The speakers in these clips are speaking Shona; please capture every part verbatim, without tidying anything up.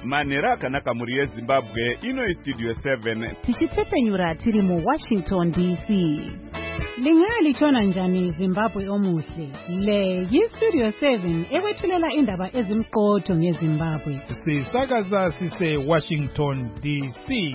manhero akanaka mhuri yezimbabwe ino studio seven tichitsepenyura tiri mu Washington D C. Lingalitshona njani Zimbabwe omuhle? Le yi-Studio seven ekwethulela indaba ezimqotho ngeZimbabwe. Sisakaza sise Washington D C.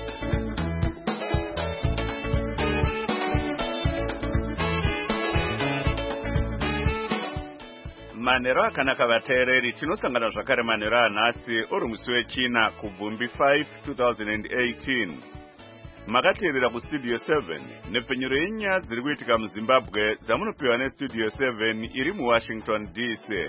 manhero akanaka vateereri, tinosangana zvakare manhero anhasi uri musi wechina kubvumbi five two thousand eighteen. Makateerera kustudio seven nepfenyuro yenyaya dziri kuitika muZimbabwe dzamunopiwa nestudio seven iri muWashington D C.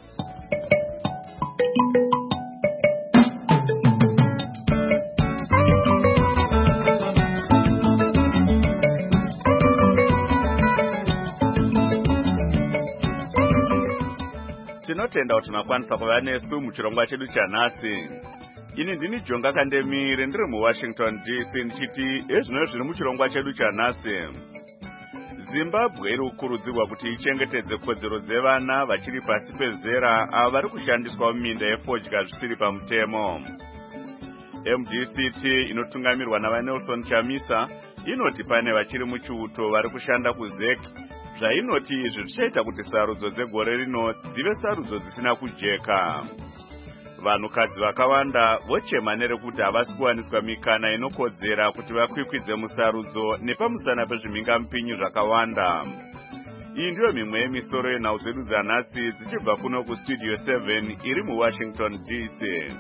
Tinotenda kuti makwanisa kuva nesu muchirongwa chedu chanhasi. Ini ndini Jonga Kandemire ndiri muWashington D C ndichiti ezvino zviri muchirongwa chedu chanhasi. Zimbabwe iri kukurudzirwa kuti ichengetedze kodzero dzevana vachiri pasi pezera avo vari kushandiswa muminda yefodya zvisiri pamutemo. M D C T inotungamirwa navaNelson Chamisa inoti pane vachiri muchiuto vari kushanda kuZEC zvainoti izvi zvichaita kuti sarudzo dzegore rino dzive sarudzo dzisina kujeka. Vanhukadzi vakawanda vochema nerekuti havasi kuwaniswa mikana inokodzera kuti vakwikwidze musarudzo nepamusana pezvimhingamupinyi zvakawanda. Iyi ndiyo mimwe yemisoro yenhau dzedu dzanhasi dzichibva kuno kustudio seven iri muWashington D C.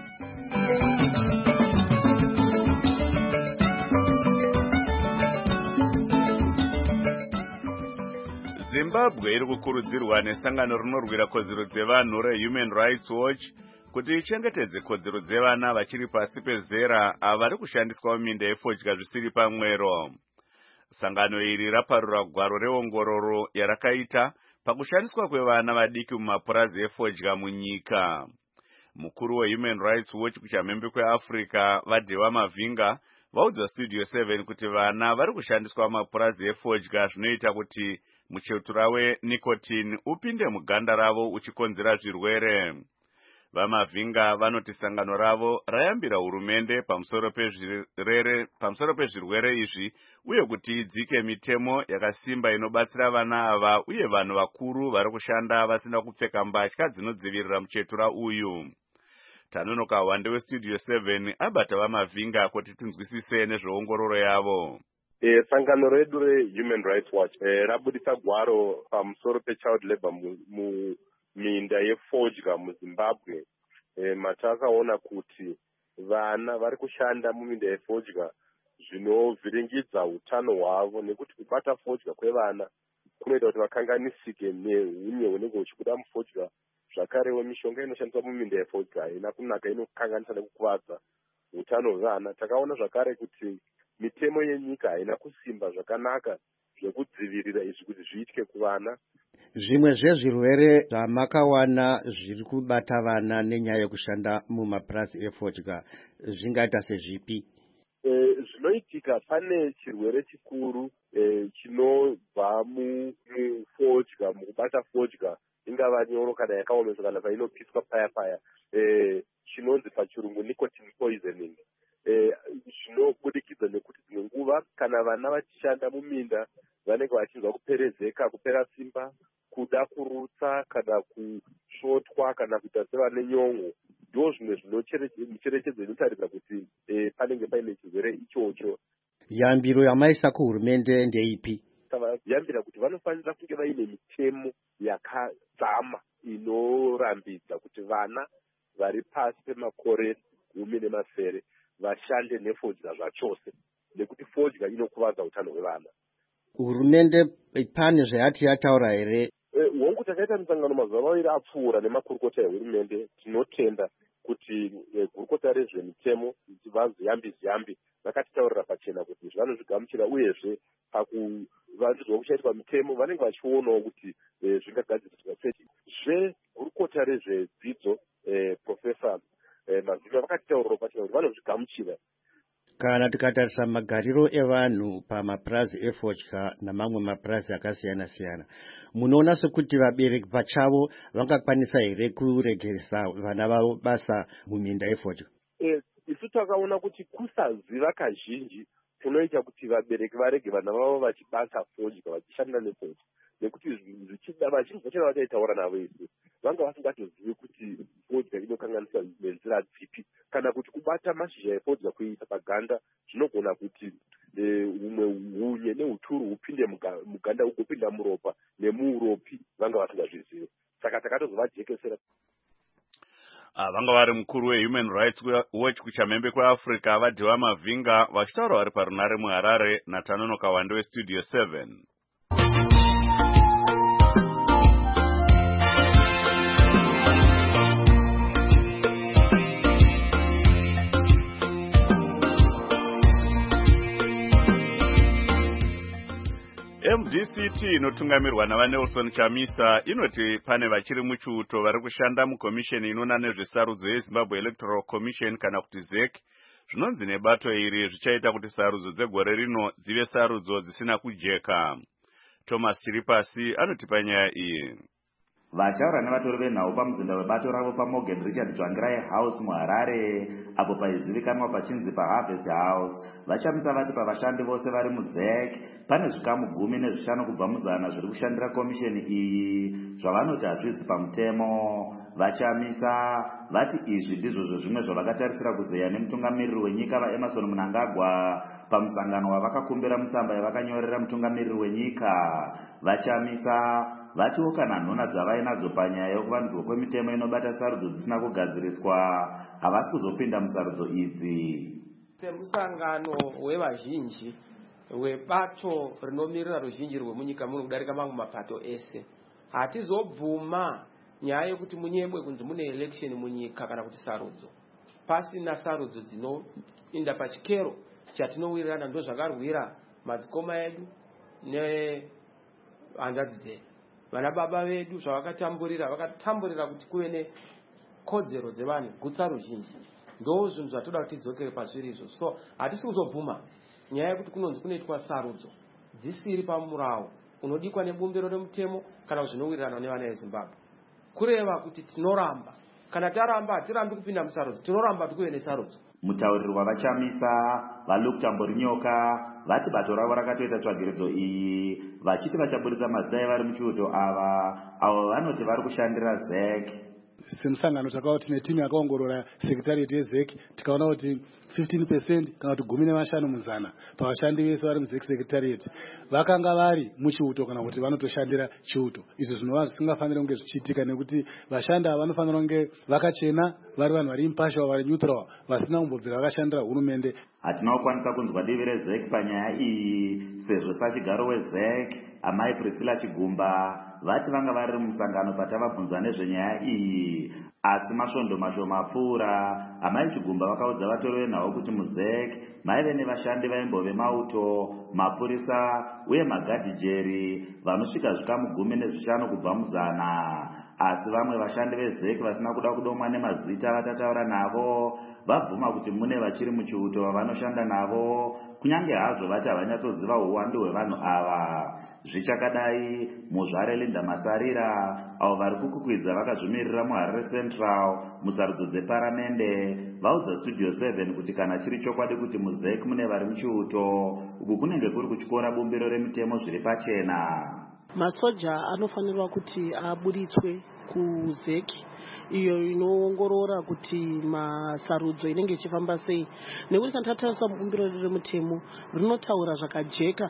Zimbabwe iri kukurudzirwa nesangano rinorwira kodzero dzevanhu reHuman Rights Watch kuti ichengetedze kodzero dzevana vachiri pasi pezera ava vari kushandiswa muminda yefodya zvisiri pamwero. Sangano iri raparura gwaro reongororo yarakaita pakushandiswa kwevana vadiki mumapurazi efodya munyika. Mukuru weHuman Rights Watch kuchamhembe kweAfrica Vadhewa Mavinga vaudza Studio seven kuti vana vari kushandiswa mumapurazi efodya zvinoita kuti muchetura wenicotine upinde muganda ravo uchikonzera zvirwere. Vamavinga vanoti sangano ravo rayambira hurumende pamusoro pezvirwere pamusoro pezvirwere izvi uye kuti idzike mitemo yakasimba inobatsira vana ava uye vanhu vakuru vari kushanda vasina kupfeka mbatya dzinodzivirira muchetura uyu. Tanonoka wande westudio seven abata Vamavinga kuti tinzwisise nezveongororo yavo. E, sangano redu reHuman Rights Watch e, rabudisa gwaro pamusoro pechild labor mu, mu minda yefodya muZimbabwe. E, matakaona kuti vana vari kushanda muminda yefodya zvinovhiringidza utano hwavo nekuti kubata fodya kwevana kunoita kuti vakanganisike neunye hunenge huchikuda mufodya. Zvakarewo mishonga inoshandiswa muminda yefodya haina kunaka, inokanganisa nekukuvadza utano hwevana. Takaona zvakare kuti mitemo yenyika haina kusimba zvakanaka zvekudzivirira izvi kuti zviitike kuvana. Zvimwe zvezvirwere zvamakawana zviri kubata vana nenyaya yekushanda mumapurazi efodya zvingaita sezvipi? E, zvinoitika pane chirwere chikuru e, chinobva mufodya, mukubata fodya ingava nyoro kana yakaomeswa kana painopiswa paya paya, e, chinonzi pachirungu nicotine poisoning. E, zvinobudikidza nekuti dzimwe nguva kana vana vachishanda muminda vanenge vachinzwa kuperezeka, kupera simba, kuda kurutsa kana kusvotwa kana kuita sevane nyongo. Ndo zvimwe zvinocherechedza inotaridza kuti e, panenge paine chirwere ichocho. Yambiro yamaisa kuhurumende ndeipi? Yambira kuti vanofanira kunge vaine mitemo yakadzama inorambidza kuti vana vari pasi pemakore gumi nemasere vashande nefodya zvachose, nekuti fodya inokuvadza utano hwevana. Hurumende pane zvayati yataura here? Hongu takaita musangano mazuva maviri apfuura nemakurukota ehurumende. Tinotenda kuti gurukota rezvemitemo vaZiyambi Ziyambi vakatitaurira pachena kuti vanozvigamuchira, uyezve pakuvandudzwa kuchaitwa mitemo vanenge vachionawo kuti zvingagadziriswa sei. Zvegurukota rezvedzidzo Profesa Mavinga vakatitaurira pachena kuti vanozvigamuchira. Kana tikatarisa magariro evanhu pamapurazi efodya namamwe mapurazi akasiyana siyana, munoona sekuti vabereki pachavo vangakwanisa here kuregeresa vana vavo basa muminda yefodya? eh, isu takaona kuti kusaziva kazhinji kunoita kuti vabereki varege vana vavo vachibasa fodya vachishanda nefodya nekuti zvichida vazhinji vachana vataitaura navo isu vanga vasingatozivi kuti fodya inokanganiswa nenzira dzipi kana kuti kubata mashizha efodya kuisa paganda zvinogona kuti umwe hunye neuturu hupinde muganda ugopinda muropa nemuuropi vanga vasingazvizivi saka takatozovajekesera. Vanga vari mukuru weHuman Rights Watch kuchamhembe kweAfrica vadhiwa Mavhinga vachitaura vari parunare muHarare naTanono Kawande weStudio seven. M D C T inotungamirwa navaNelson Chamisa inoti pane vachiri muchiuto vari kushanda mukomisheni inoona nezvesarudzo yeZimbabwe Electoral Commission kana kuti Z E C zvinonzi nebato iri zvichaita kuti sarudzo dzegore rino dzive sarudzo dzisina kujeka. Thomas Chiripasi anoti panyaya iyi. Vashaura nevatori venhau pamuzinda webato ravo paMorgan Richard Tsvangirai House muHarare apo paizivikanwa pachinzi paHarvest House vachamisa vati pavashandi vose vari muZ E C pane zvikamu gumi nezvishanu kubva muzana zviri kushandira komisheni iyi zvavanoti hazvisi pamutemo. Vachamisa vati izvi ndizvo zvimwe zvavakatarisira kuzeya nemutungamiriri wenyika vaEmerson Mnangagwa pamusangano wavakakumbira mutsamba yavakanyorera mutungamiriri wenyika. Vachamisa vatiwo kana nhona dzavainadzo panyaya yokuvandudzwa kwemitemo inobata sarudzo dzisina kugadziriswa havasi kuzopinda musarudzo idzi. Semusangano wevazhinji webato rinomirira ruzhinji rwemunyika muno kudarika mamwe mapato ese hatizobvuma nyaya yekuti munyebwe kunzi mune election munyika kana kuti sarudzo pasina sarudzo dzinoinda pachikero chatinowirirana ndo zvakarwira madzikoma edu nehanzvadzi dzedu vana baba vedu zvavakatamburira vakatamburira kuti kuve nekodzero dzevanhu gutsa ruzhinji ndo zvinhu zvatoda kuti tidzokere pazviri izvo. So hatisi kuzobvuma nyaya yekuti kunonzi kunoitwa sarudzo dzisiri pamurawo unodikwa nebumbiro remutemo kana zvinowirirana nevana veZimbabwe kureva kuti tinoramba kana taramba hatirambi kupinda musarudzo tinoramba kuti kuve nesarudzo. Mutauriri wavachamisa vaLuktamborinyoka vati bato ravo rakatoita tsvagiridzo iyi vachiti vachaburitsa mazita evari muchiuto ava avo vanoti vari kushandira Z E C. Semusangano takaona tine timu yakaongorora sekretariat yeZ E C tikaona kuti fifteen percent kana kuti gumi nevashanu muzana pavashandi vese vari muZ E C secretariat vakanga vari muchiuto kana kuti vanotoshandira chiuto. Izvo zvinova zvisingafaniri kunge zvichiitika nekuti vashandi ava vanofanira kunge vakachena vari vanhu vari impartial vari neutral vasina kumbobvira vakashandira hurumende. Hatina kukwanisa kunzwa divi reZ E C panyaya iyi sezvo sachigaro weZ E C amai Priscilla Chigumba vati vanga vari musangano patavabvunza nezvenyaya iyi asi masvondo mashoma apfuura amai Chigumba vakaudza vatori venhau kuti muZ E C maive nevashandi vaimbove mauto mapurisa uye magadhijeri vanosvika zvikamu gumi nezvishanu kubva muzana asi vamwe vashandi veZ E C vasina kuda kudomwa nemazita vatataura navo vabvuma kuti mune vachiri muchiuto vavanoshanda navo kunyange hazvo vati havanyatsoziva uwandu hwevanhu ava. Zvichakadai muzvare Linda Masarira avo vari kukukwidza vakazvimirira muHarare Central musarudzo dzeparamende vaudza Studio seven kuti kana chiri chokwadi kuti muZ E C mune vari muchiuto uku kunenge kuri kutyora bumbiro remitemo zviri pachena. Masoja anofanirwa kuti aburitswe kuZ E C iyo inoongorora kuti masarudzo inenge ichifamba sei nekuti kana tatarisa mubumbiro remutemo rinotaura zvakajeka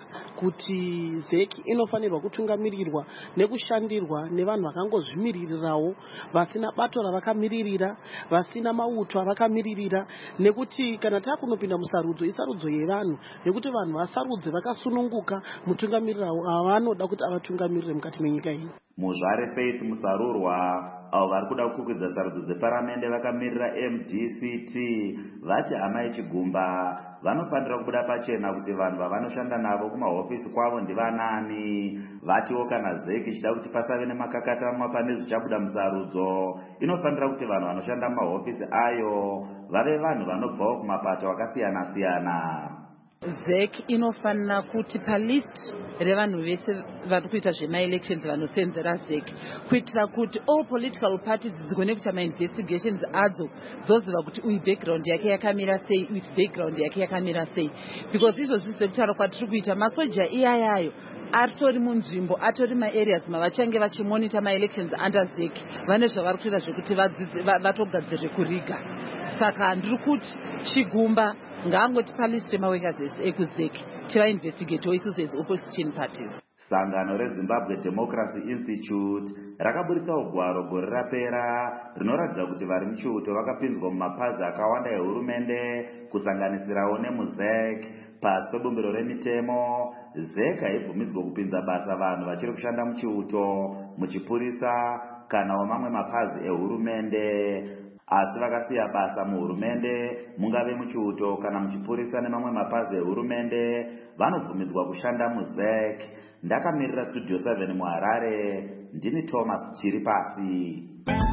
kuti Z E C inofanirwa kutungamirirwa nekushandirwa nevanhu vakangozvimiririrawo vasina bato ravakamiririra vasina mauto avakamiririra nekuti kana takunopinda musarudzo isarudzo yevanhu nekuti vanhu vasarudze vakasununguka mutungamirira avanoda kuti avatungamirire mukati menyika ino. Muzvare Faith Musarurwa avo vari kuda kukwidza sarudzo dzeparamende vakamirira M D C T vati amai Chigumba vanofanira kubuda pachena kuti vanhu vavanoshanda navo kumahofisi kwavo ndivanani. Vatiwo kana Z E C ichida kuti pasave nemakakatamwa pane zvichabuda musarudzo inofanira kuti vanhu vanoshanda mumahofisi ayo vave vanhu vanobvawo kumapato akasiyana siyana. Z E C inofanira kuti palist revanhu vese vari kuita zvemaelections vanosenzera zeki, kuitira kuti all political parties dzigone kuita mainvestigations adzo dzoziva kuti uyu background yake yakamira sei, uyu background yake yakamira sei, because izvozvi zvekutaura kwatiri kuita masoja iyayayo atori munzvimbo, atori maareas mavachange vachimonita maelections under zeki, vane zvavari kuita zvekuti vatogadzire kuriga. Saka ndiri kuti Chigumba ngaangoti palist remaworkers ese ekuzeki tivainvestigate isusu as opposition parties. Sangano reZimbabwe Democracy Institute rakaburitsa ugwaro gore rapera rinoratidza kuti vari muchiuto vakapinzwa mumapazi akawanda ehurumende kusanganisirawo nemuzeki. Pasi pebumbiro remitemo, zeki haibvumidzwe kupinza basa vanhu vachiri kushanda muchiuto, muchipurisa kana wamamwe mapazi ehurumende. Asi vakasiya basa muhurumende, mungave muchiuto kana muchipurisa nemamwe mapazi ehurumende, vanobvumidzwa kushanda muzeki. Ndakamirira Studio seven muHarare, ndini Thomas Chiripasi.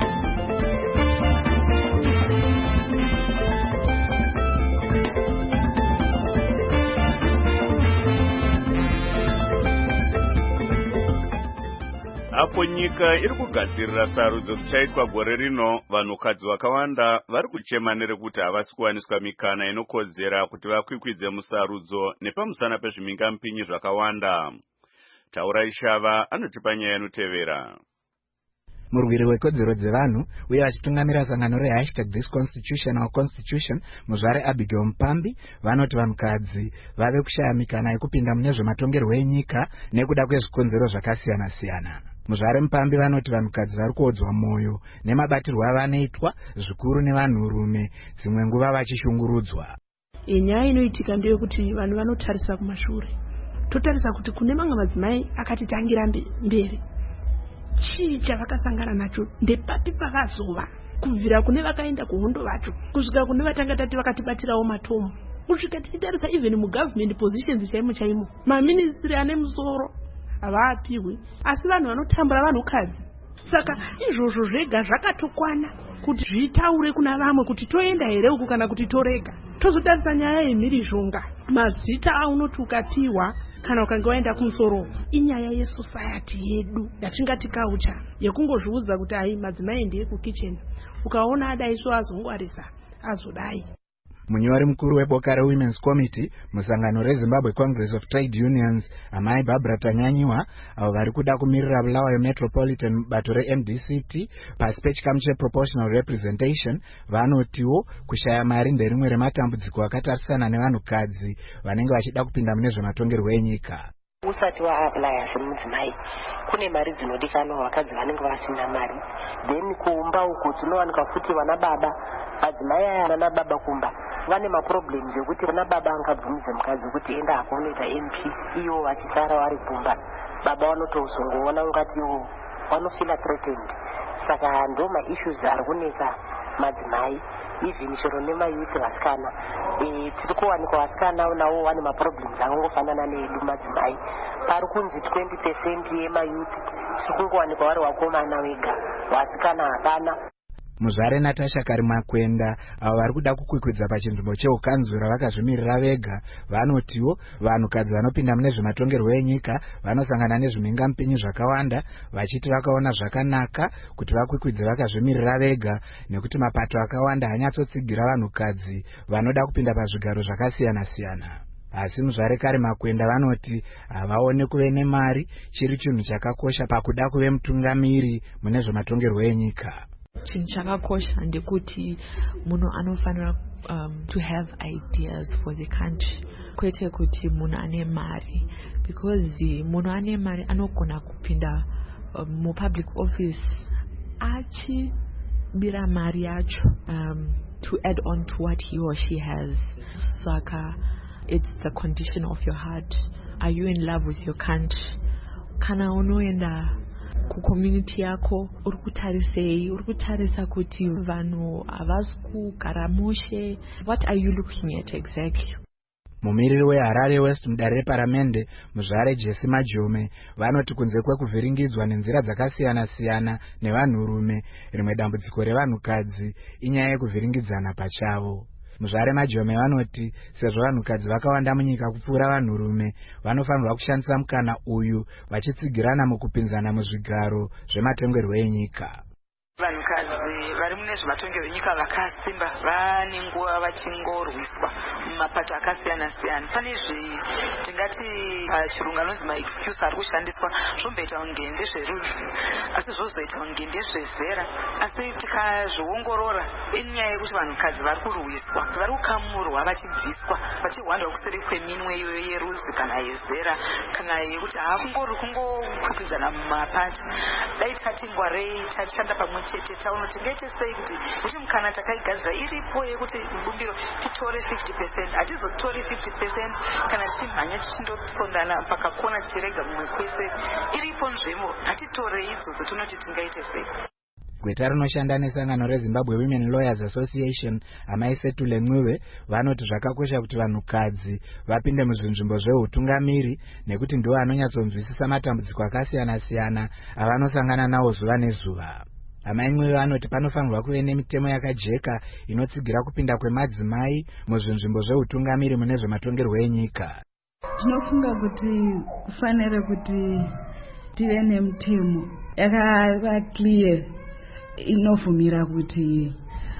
Apo nyika iri kugadzirira sarudzo dzichaitwa gore rino, vanhukadzi vakawanda vari kuchema nerekuti havasi kuwaniswa mikana inokodzera kuti vakwikwidze musarudzo nepamusana pezvimingampinyi zvakawanda. Taura Ishava anotipa nyaya inotevera. Murwiri wekodzero dzevanhu uye vachitungamira sangano rehashtag this constitutional constitution muzvare Abigail Mpambi vanoti vanhukadzi vave kushaya mikana yekupinda mune zvematongerwo enyika nekuda kwezvikonzero zvakasiyana siyana. Muzvare Mpambi vanoti vanhukadzi vari kuodzwa mwoyo nemabatirwo avanoitwa zvikuru nevanhurume, dzimwe nguva vachishungurudzwa. Nyaya inoitika ndeyekuti vanhu vanotarisa kumashure. Totarisa kuti kune mamwe madzimai akatitangira mberi. Chii chavakasangana nacho ndepapi pakazova kubvira kune vakaenda kuhondo vacho kusvika kune vatanga tati vakatibatirawo matomo kusvika tichitarisa even mugovernment positions chaimo chaimo maministry ane musoro havaapiwe, asi vanhu vanotambura vanhukadzi. Saka izvozvo zvega zvakatokwana kuti zvitaure kuna vamwe kuti toenda here uku kana kuti torega. Tozotarisa nyaya yemhirizhonga, mazita aunoti ukapiwa kana ukange waenda kumusoro, inyaya yesociety yedu yatingati culture yekungozviudza kuti hai madzimai ndiye kukitchen, ukaona adaiswa azongwarisa azodai. Munyori mukuru weboka reWomen's Committee musangano reZimbabwe Congress of Trade Unions, amai Barbara Tanyanyiwa, avo vari kuda kumirira Bulawayo Metropolitan bato reM D C T pasi pechikamu cheproportional representation, vanotiwo kushaya mari nderimwe rematambudziko akatarisana nevanhukadzi vanenge vachida kupinda mune zvematongerwo enyika. Usati waapply semudzimai kune mari dzinodikanwa vakadzi vanenge vasina mari, then kuumba uku tinowanika futi vana baba, madzimai aya nana baba kumba vane maproblems ekuti vana baba angabvumidze mukadzi kuti enda apo unoita M P, iwo vachisara vari kumba, baba vanotozongoona ungati iwo vanofila threatened. Saka ndo maissues ari kunetsa madzimai, even chero nemayouth vasikana. E, tiri kuwanikwa vasikana navo vane maproblems akangofanana needu madzimai. Pari kunzi twenty percent yemayouth tiri kungowanikwa vari vakomana vega, vasikana hapana. Muzvare Natasha Karimakwenda, avo vari kuda kukwikwidza pachinzvimbo cheukanzura vakazvimirira vega, vanotiwo vanhukadzi vanopinda mune zvematongerwo enyika vanosangana nezvimingampinyi zvakawanda, vachiti vakaona zvakanaka kuti vakwikwidze vakazvimirira vega nekuti mapato akawanda hanyatsotsigira vanhukadzi vanoda kupinda pazvigaro zvakasiyana siyana. Asi muzvare Karimakwenda vanoti havaone kuve nemari chiri chinhu chakakosha pakuda kuve mutungamiri mune zvematongerwo enyika. Chinhu chakakosha ndekuti munhu anofanira um, to have ideas for the country, kwete kuti munhu ane mari, because munhu ane mari anogona kupinda um, mu public office achibira mari yacho um, to add on to what he or she has. Saka it's the condition of your heart. Are you in love with your country? Kana unoenda kucommunity yako uri kutarisei, uri kutarisa kuti vanhu havasi kugara mushe. What are you looking at exactly? Mumiriri weHarare West mudare reparamende muzvare Jesse Majome vanoti kunze kwekuvhiringidzwa nenzira dzakasiyana siyana nevanhurume, rimwe dambudziko revanhukadzi inyaya yekuvhiringidzana pachavo. muzvare majome vanoti sezvo vanhukadzi vakawanda munyika kupfuura vanhurume vanofanirwa kushandisa mukana uyu vachitsigirana mukupinzana muzvigaro zvematongerwo enyika. Vanhukadzi vari mune zvematongerwo enyika vakasimba vane nguva vachingorwiswa mumapato akasiyana siyana. Pane zvitingati pachirungu anonzi maexcuse ari kushandiswa zvomboita kunge ndezverudzi asi zvozoita kunge ndezvezera, asi tikazviongorora inyaya yekuti vanhukadzi vari kurwiswa, vari kukamurwa vachibviswa vachihwandwa kuseri kweminwe iyoyo yerudzi kana yezera kana yekuti haakungori kungokwikwidzana mumapati. Dai tati ngwarei tashanda pamwe chete taona kuti ngaite sei kuti kuti mukana takaigadzira iripo yekuti mubumbiro titore fifty percent, hatizotori fifty percent kana tichimhanya tichindosondana pakakona tichirega mumwe kwese. Iripo nzvimbo, hatitorei idzodzo tinoti tingaite sei. Gweta rinoshanda nesangano reZimbabwe Women Lawyers Association amai Setule Mwiwe vanoti zvakakosha kuti vanhukadzi vapinde muzvinzvimbo zveutungamiri nekuti ndiwo anonyatsonzwisisa matambudziko akasiyana siyana avanosangana nawo zuva nezuva. Amai Mwiwe vanoti panofanirwa kuve nemitemo yakajeka inotsigira kupinda kwemadzimai muzvinzvimbo zveutungamiri mune zvematongerwo enyika. Tinofunga kuti kufanire kuti tive nemitemo yakava clear inovumira kuti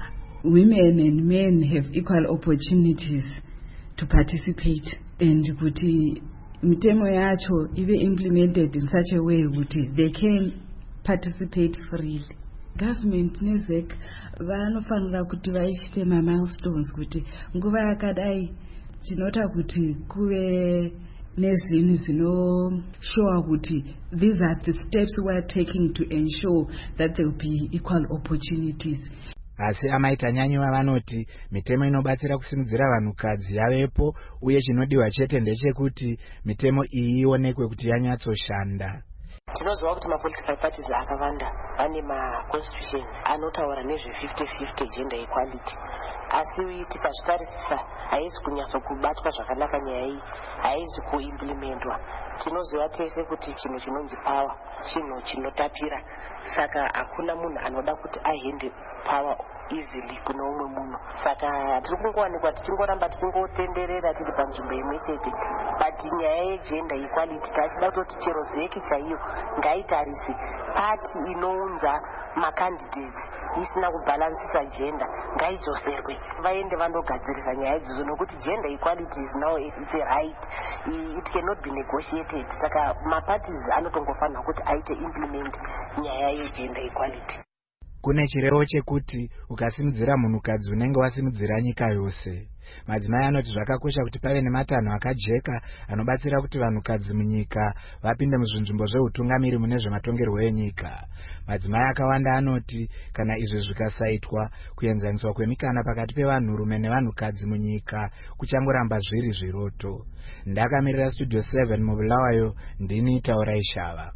women and men have equal opportunities to participate, and kuti mitemo yacho ive implemented in such a way kuti they can participate freely. Government nezek vanofanira kuti vaishite ma-milestones kuti nguva yakadai tinota kuti kuve nezvinhu zvinoshowa kuti these are the steps we are taking to ensure that there will be equal opportunities. Asi amaita nyanyiwa vanoti mitemo inobatsira kusimudzira vanhukadzi yavepo uye chinodiwa chete ndechekuti mitemo iyi ionekwe kuti yanyatsoshanda. Tinoziva kuti ma-political parties akawanda vane ma-constitutions anotaura nezve fifty fifty gender equality, asi tikazvitarisisa haizi kunyatsokubatwa zvakanaka nyaya iyi, haizi kuimplementwa. Tinoziva tese kuti chinhu chinonzi power chinhu chinotapira, saka hakuna munhu anoda kuti ahende power easily kuno umwe munhu. Saka tiri kungowanikwa tichingoramba tichingotenderera tiri panzvimbo imwe chete, but nyaya yegender equality tachida kutoti chero zeki chaiyo ngaitarise pati inounza macandidates isina kubalansisa gender ngaidzoserwe vaende vandogadzirisa nyaya idzodzo, nokuti gender equality is now it's a right, it cannot be negotiated. Saka maparties anotongofanira kuti aite implement nyaya yegender equality. Kune chirevo chekuti ukasimudzira munhukadzi unenge wasimudzira nyika yose. Madzimai anoti zvakakosha kuti pave nematanho akajeka anobatsira kuti vanhukadzi munyika vapinde muzvinzvimbo zveutungamiri mune zvematongerwo enyika. Madzimai akawanda anoti kana izvi zvikasaitwa kuenzaniswa kwemikana pakati pevanhurume nevanhukadzi munyika kuchangoramba zviri zviroto. Ndakamirira Studio seven mubulawayo, ndini Taurai Shava.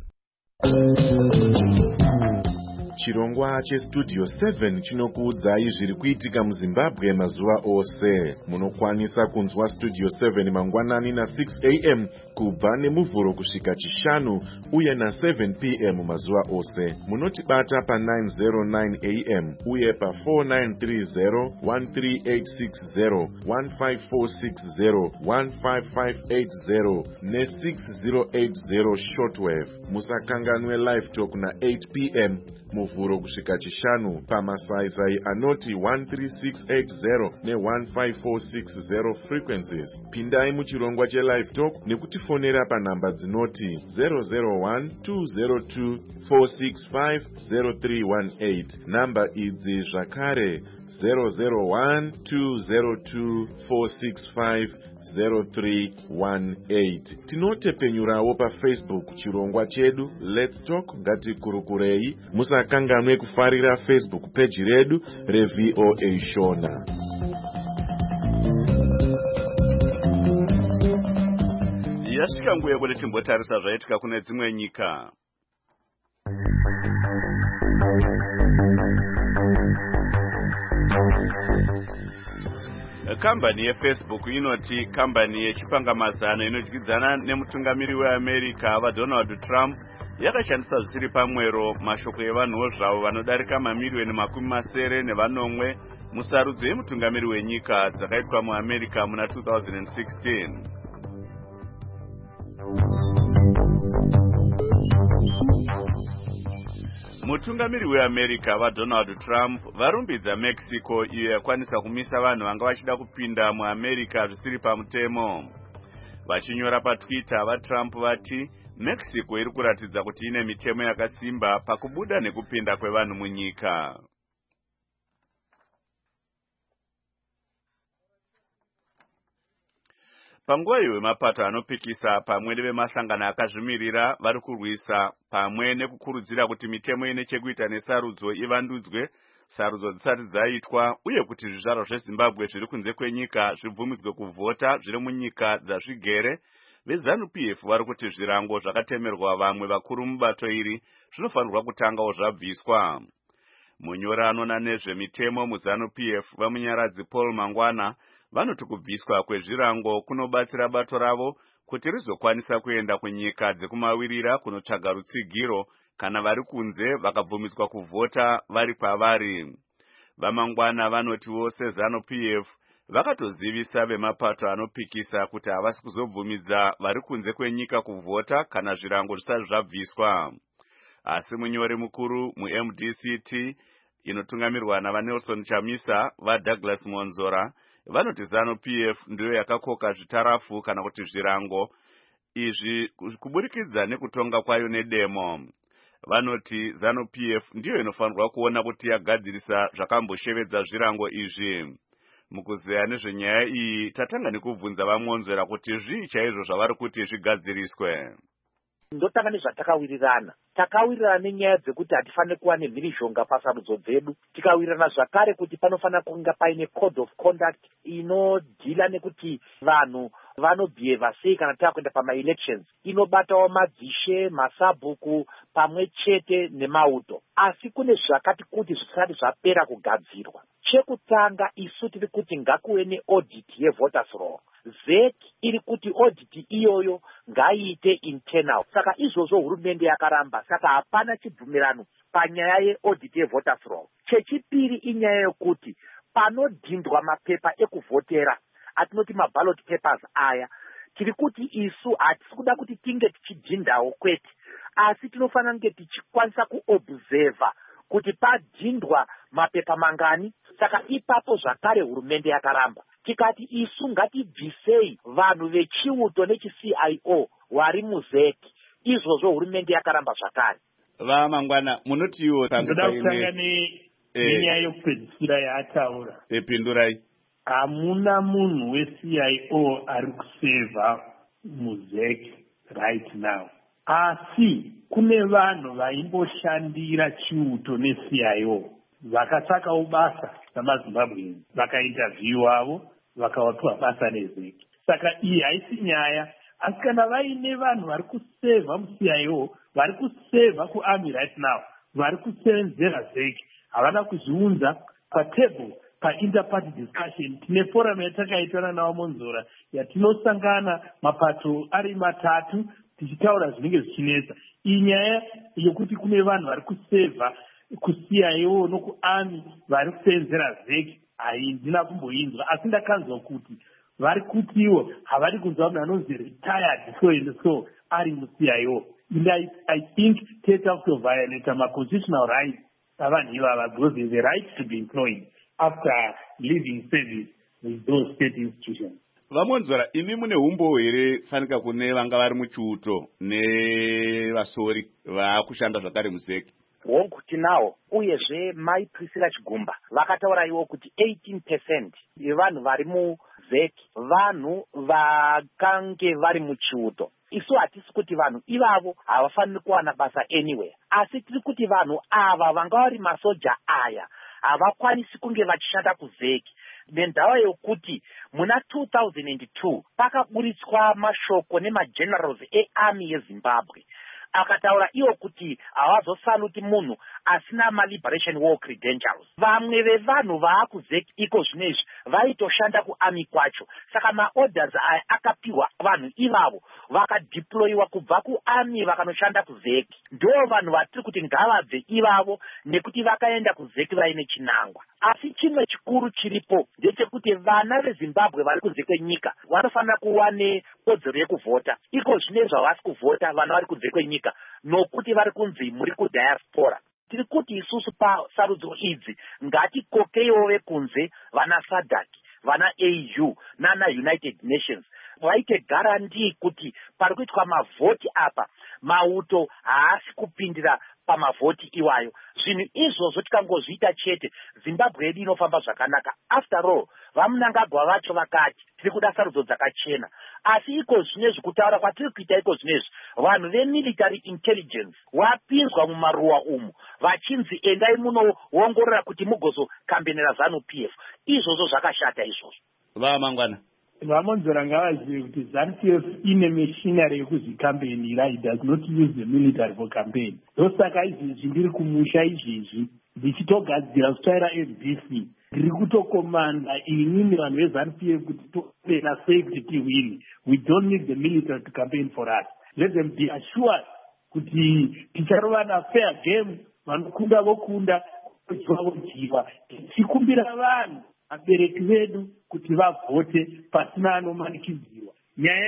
Chirongwa cheStudio seven chinokuudzai zviri kuitika muZimbabwe mazuva ose. Munokwanisa kunzwa Studio seven mangwanani na six a m kubva nemuvhuro kusvika chishanu uye na seven p m mazuva ose. Munotibata pa nine oh nine a m uye pa four nine three zero, one three eight six zero, one five four six zero, one five five eight zero ne six zero eight zero shortwave. Musakanganwe live talk na eight p m muvhuro kusvika chishanu pamasaisai anoti one three six eight zero ne one five four six zero frequencies. Pindai muchirongwa chelive talk nekutifonera panhamba dzinoti zero zero one two zero two four six five zero three one eight. Namba idzi zvakare zero zero one two zero two four six five zero three one eight. Tinotepenyurawo pa Facebook chirongwa chedu Let's Talk ngatikurukurei. Musakanganwe kufarira Facebook page redu reV O A Shona. Yasvika nguva yekuti timbotarisa zvaitika kune dzimwe nyika. Kambani yeFacebook inoti kambani yechipangamazano inodyidzana nemutungamiri weAmerica vaDonald Trump yakashandisa zvisiri pamwero mashoko evanhuwo zvavo vanodarika mamiliyoni makumi masere nevanomwe musarudzo yemutungamiri wenyika dzakaitwa muamerica muna two thousand sixteen. Mutungamiri weAmerica vaDonald Trump varumbidza Mexico iyo yakwanisa kumisa vanhu vanga vachida kupinda muAmerica zvisiri pamutemo. Vachinyora paTwitter vaTrump vati Mexico iri kuratidza kuti ine mitemo yakasimba pakubuda nekupinda kwevanhu munyika. Panguva iwe mapato anopikisa pamwe nevemasangano akazvimirira vari kurwisa pamwe nekukurudzira kuti mitemo ine chekuita nesarudzo ivandudzwe, sarudzo dzisati dzaitwa, uye kuti zvizvarwa zveZimbabwe zviri kunze kwenyika zvibvumidzwe kuvhota zviri munyika dzazvigere. VeZanu-P F vari kuti zvirango zvakatemerwa vamwe vakuru mubato iri zvinofanirwa kutangawo zvabviswa. Munyori anona nezvemitemo muZanu-P F vamunyaradzi Paul Mangwana vanoti kubviswa kwezvirango kunobatsira bato ravo kuti rizokwanisa kuenda kunyika dzekumawirira kunotsvaga rutsigiro kana vari kunze vakabvumidzwa kuvhota vari kwavari. Vamangwana vanotiwo seZanu-P F vakatozivisa vemapato anopikisa kuti havasi kuzobvumidza vari kunze kwenyika kuvhota kana zvirango zvisati zvabviswa. Asi munyori mukuru muM D C T inotungamirwa navaNelson Chamisa vaDouglas Monzora vanoti Zanu-P F ndiyo yakakoka zvitarafu kana kuti zvirango izvi kuburikidza nekutonga kwayo nedemo. Vanoti Zanu-P F ndiyo inofanirwa kuona kuti yagadzirisa zvakamboshevedza zvirango izvi. Mukuzeya nezvenyaya iyi tatanga nekubvunza vaMonzora kuti zvii chaizvo zvavari kuti zvigadziriswe. Ndotanga nezvatakawirirana. Takawirirana nenyaya dzekuti hatifanire kuva nemhirizhonga pasarudzo dzedu. Tikawirirana zvakare kuti panofanira kunge paine code of conduct inodhila nekuti vanhu vanobhihevha sei kana taakuenda pama-elections. Inobatawo madzishe, masabhuku pamwe chete nemauto. Asi kune zvakati kuti zvisati zvapera kugadzirwa. Chekutanga isu tiri kuti ngakuve neaudit yevoters roll. Z E C iri kuti audit iyoyo ngaiite internal. Saka izvozvo hurumende yakaramba. Saka hapana chibvumirano panyaya yeaudit yevoters roll. Chechipiri inyaya yokuti panodhindwa mapepa ekuvhotera atinoti maballot papers aya, tiri kuti isu hatisi kuda kuti tinge tichidhindawo kwete, asi tinofanira kunge tichikwanisa kuobserva kuti padhindwa mapepa mangani. Saka ipapo zvakare hurumende yakaramba. Tikati isu ngatibvisei vanhu vechiuto nechi-C I O wari muZ E C. Izvozvo hurumende yakaramba zvakare. Vamangwana munotiwo ndoda kutanga nenyaya yokupedzisira yaataura. Epindurai. Hamuna munhu we-C I O ari kusevha muZ E C right now. Asi kune vanhu vaimboshandira chiuto ne-C I O vakatsvakawo basa namaZimbabwe vakainterview vakawapiwa basa neZ E C. Saka iyi haisi nyaya, asi kana vaine vanhu vari kusevha mu-C I O, vari kusevha kuarmy right now, vari kusevenzera Z E C, havana kuzviunza patable painter-party discussion. Tine forum yatakaitana navaMonzora yatinosangana mapato ari matatu tichitaura zvinenge zvichinetsa. Iyi nyaya yokuti kune vanhu vari kusevha ku-C I O nokuarmy vari kusevenzera Z E C haindina kumboinzwa, asi ndakanzwa kuti vari kutiwo havari kunzwa munhu anonzi retired so and so ari mu-C I O. And I, I think teta kutoviolate ma-constitutional rights avanhu ivava because there is a right to be employed after leaving service with those state institutions. VaMonzora, imi mune umbo here fanika kune vanga vari muchiuto nevasori vakushanda zvakare muZ E C? Hongu tinawo, uyezve mai Priscilla Chigumba vakataura iwo kuti eighteen percent yevanhu vari muZ E C vanhu vakange vari muchiuto. Isu hatisi kuti vanhu ivavo havafaniri kuwana basa anywhere, asi tiri kuti vanhu ava vanga vari masoja aya havakwanisi kunge vachishanda kuZ E C. Nendava yokuti muna two thousand two pakaburitswa mashoko nemagenerals earmy yeZimbabwe akataura iwo kuti havazosaluti munhu asina maliberation war credentials. Vamwe vevanhu vaakuzeki iko zvinezvi vaitoshanda kuarmy kwacho, saka maorders aya akapiwa vanhu ivavo vakadeployiwa kubva kuarmy vakanoshanda kuzeki. Ndo vanhu vatiri kuti ngavabve ivavo nekuti vakaenda kuzeki vaine chinangwa. Asi chimwe chikuru chiripo ndechekuti vana veZimbabwe vari kunze kwenyika vanofanira kuva nekodzero yekuvhota. Iko zvinezvi havasi kuvhota vana vari kunze kwenyika nokuti vari kunzi muri kudiaspora. Tiri kuti isusu pasarudzo idzi ngatikokeiwo vekunze vana SADC, vana A U nana United Nations vaite garantii kuti pari kuitwa mavhoti apa mauto haasi kupindira pamavhoti iwayo. Zvinhu izvozvo tikangozviita chete Zimbabwe yedu inofamba zvakanaka. After all vamunangagwa vacho vakati tiri kuda sarudzo dzakachena. Asi iko zvinezvi kutaura kwatiri kuita iko zvinezvi vanhu vemilitary intelligence wapinzwa mumaruwa umu vachinzi endai munoongorora kuti mugozokambenera ZANU P F. Izvozvo zvakashata izvozvo. Va Mangwana vamonzora ngavazive kuti ZANU P F ine machinery yekuzvikambenira. It does not use the military for campaign. Ndosaka izvezvi ndiri kumusha izvezvi ndichitogadzira kutaira M D C ndiri kutokomanda inini vanhu vezANU P F kuti topena sei kuti tiwini. We don't need the military to campaign for us. Let them be assured kuti ticharova na fair game, vanokunda vokunda, vojiva vojiva. Tichikumbira vanhu abereki vedu kuti vavhote pasina anomanikidzirwa. Nyaya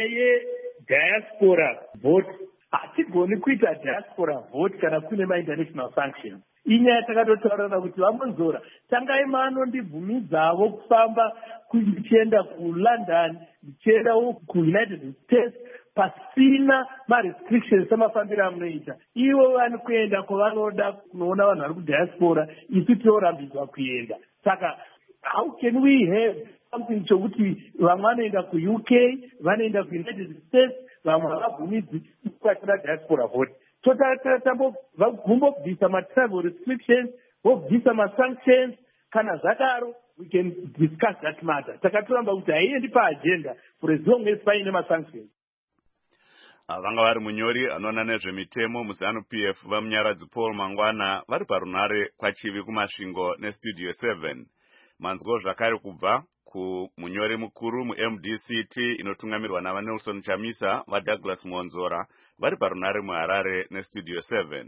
yediaspora vote hatigoni kuita diaspora vote kana kune ma-international sanctions. Inyaya takatotaurana kuti vamonzora tangai manondibvumidzavo kufamba kuchienda kuLondon ndichiendawo kuUnited States pasina ma-restrictions samafambiro amunoita. Ivo vani kuenda kwavanoda kunoona vanhu vari kudiaspora, isu tinorambidzwa kuenda. Saka how can we have something chokuti vamwe vanoenda kuU K, vanoenda kuUnited States, vamwe havabvumidzi kwachina diaspora vote. Totatambogumbobvisa ma-travel restrictions, vobvisa ma-sanctions, kana zvakaro we can discuss that matter. Takatoramba kuti haiendi paagenda for as long as paine ma-sanctions. Vanga vari munyori anoona nezvemitemo muZANU P F vamunyaradzi Paul Mangwana vari parunare kwachivi kumasvingo nestudio seven. Manzwo zvakare kubva kumunyori mukuru mu-M D C T inotungamirwa navaNelson Chamisa vaDouglas Monzora vari parunare muHarare nestudio seven.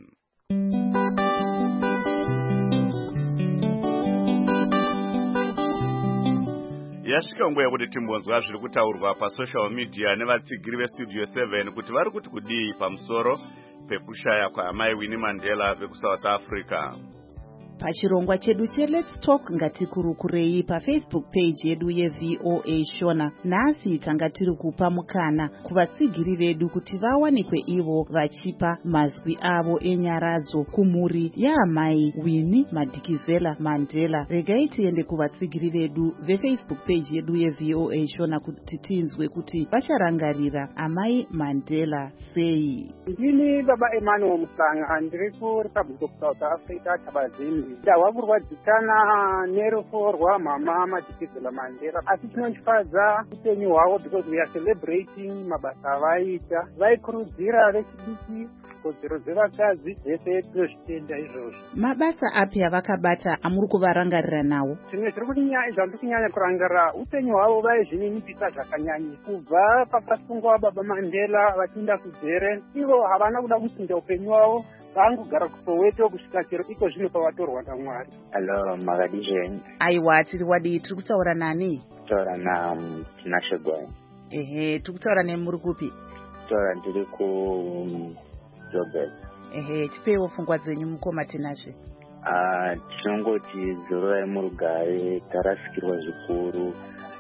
Yasvika nguva yekuti timbonzwa zviri kutaurwa pasocial media nevatsigiri vestudio seven kuti vari kuti kudii pamusoro pekushaya kwaamai Winnie Mandela vekuSouth Africa. Pachirongwa chedu cheLet's Talk ngatikurukurei paFacebook page yedu yeV O A Shona. Nhasi tanga tiri kupa mukana kuvatsigiri vedu kuti vawanikwe ivo vachipa mazwi avo enyaradzo kumhuri yaamai Winnie Madikizela Mandela. Regai tiende kuvatsigiri vedu veFacebook page yedu yeV O A Shona kuti tinzwe kuti vacharangarira amai Mandela sei. Ndini baba Emmanuel Musanga ndiri kuRepublic of South Africa Tabazini. Ndawavurwadzikana nerufo rwamama Madikizela Mandela, asi chinondifadza upenyu hwavo because we are celebrating mabasa avaita. Vaikurudzira vechidiki kodzero dzevakadzi zvese tozvitenda izvozvo. Mabasa api avakabata amuri kuvarangarira nawo? Zvimwe zviri kunyanya zvandiri kunyanya kurangarira upenyu hwavo vaizvininipisa zvakanyanya. Kubva pakasungwa baba Mandela vachienda kujere, ivo havana kuda kuchinja upenyu hwavo, vangogara kuSoweto kusvika chero iko zvino pavatorwa naMwari. Hello, Magadizhen. Aiwa, tiri wadii, tiri kutaura nani? Kutaura na Tinashegwai. Ehe, tiri kutaura nemuri kupi? Kutaura ndiri ku Joburg. Ehe, tipewo pfungwa dzenyu mukoma Tinashe. Ah, tinongoti zororai murugare, tarasikirwa zvikuru.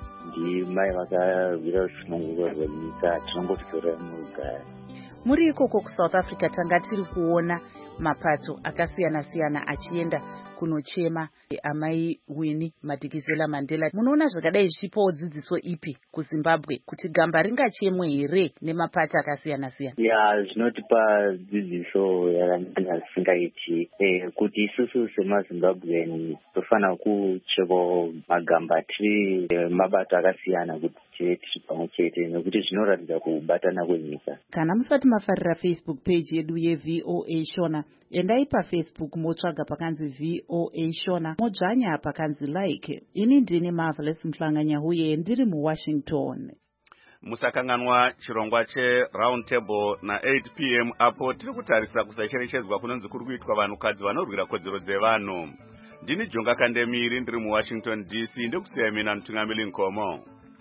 Ndi mai vakawira sununguko rwenyika, tinongoti zororai murugare. Muri ikoko kuSouth Africa tanga tiri kuona mapato akasiyana siyana achienda kunochema amai Winnie Madikizela Mandela. Munoona zvakadai zvichipawo dzidziso ipi kuZimbabwe kuti gamba ringachemwe here nemapato akasiyana siyana? Ya, zvinotipa dzidziso yakanyanya singaiti eh, kuti isusu semaZimbabwean tofana kuchekwa magamba tiri eh, mabato akasiyana kuti chete pamwe chete nekuti zvinoratidza kubatana kwenyika. Kana musati mafarira Facebook page yedu yeV O A Shona, endai paFacebook motsvaga pakanzi V O A Shona, modzvanya pakanzi like. Ini ndini Marvelous Mhlanganya huye ndiri muWashington. Musakanganwa chirongwa cheRound Table na eight p m apo tiri kutarisa kusacherechedzwa kunonzi kuri kuitwa vanhukadzi vanorwira kodzero dzevanhu. Ndini Jonga Kandemiri ndiri muWashington D C ndikusiya mina Mtungamili Nkomo.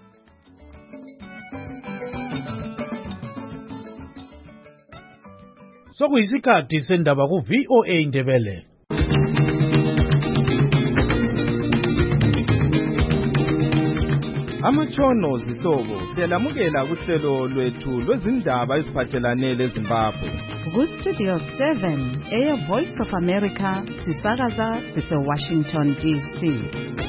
Sokuyisikhathi sendaba ku V O A Ndebele. Amatshono zihlobo siyalamukela kuhlelo lwethu lwezindaba eziphathelane leZimbabwe. Ku Studio seven, Air Voice of America, sisakaza sise Washington D C.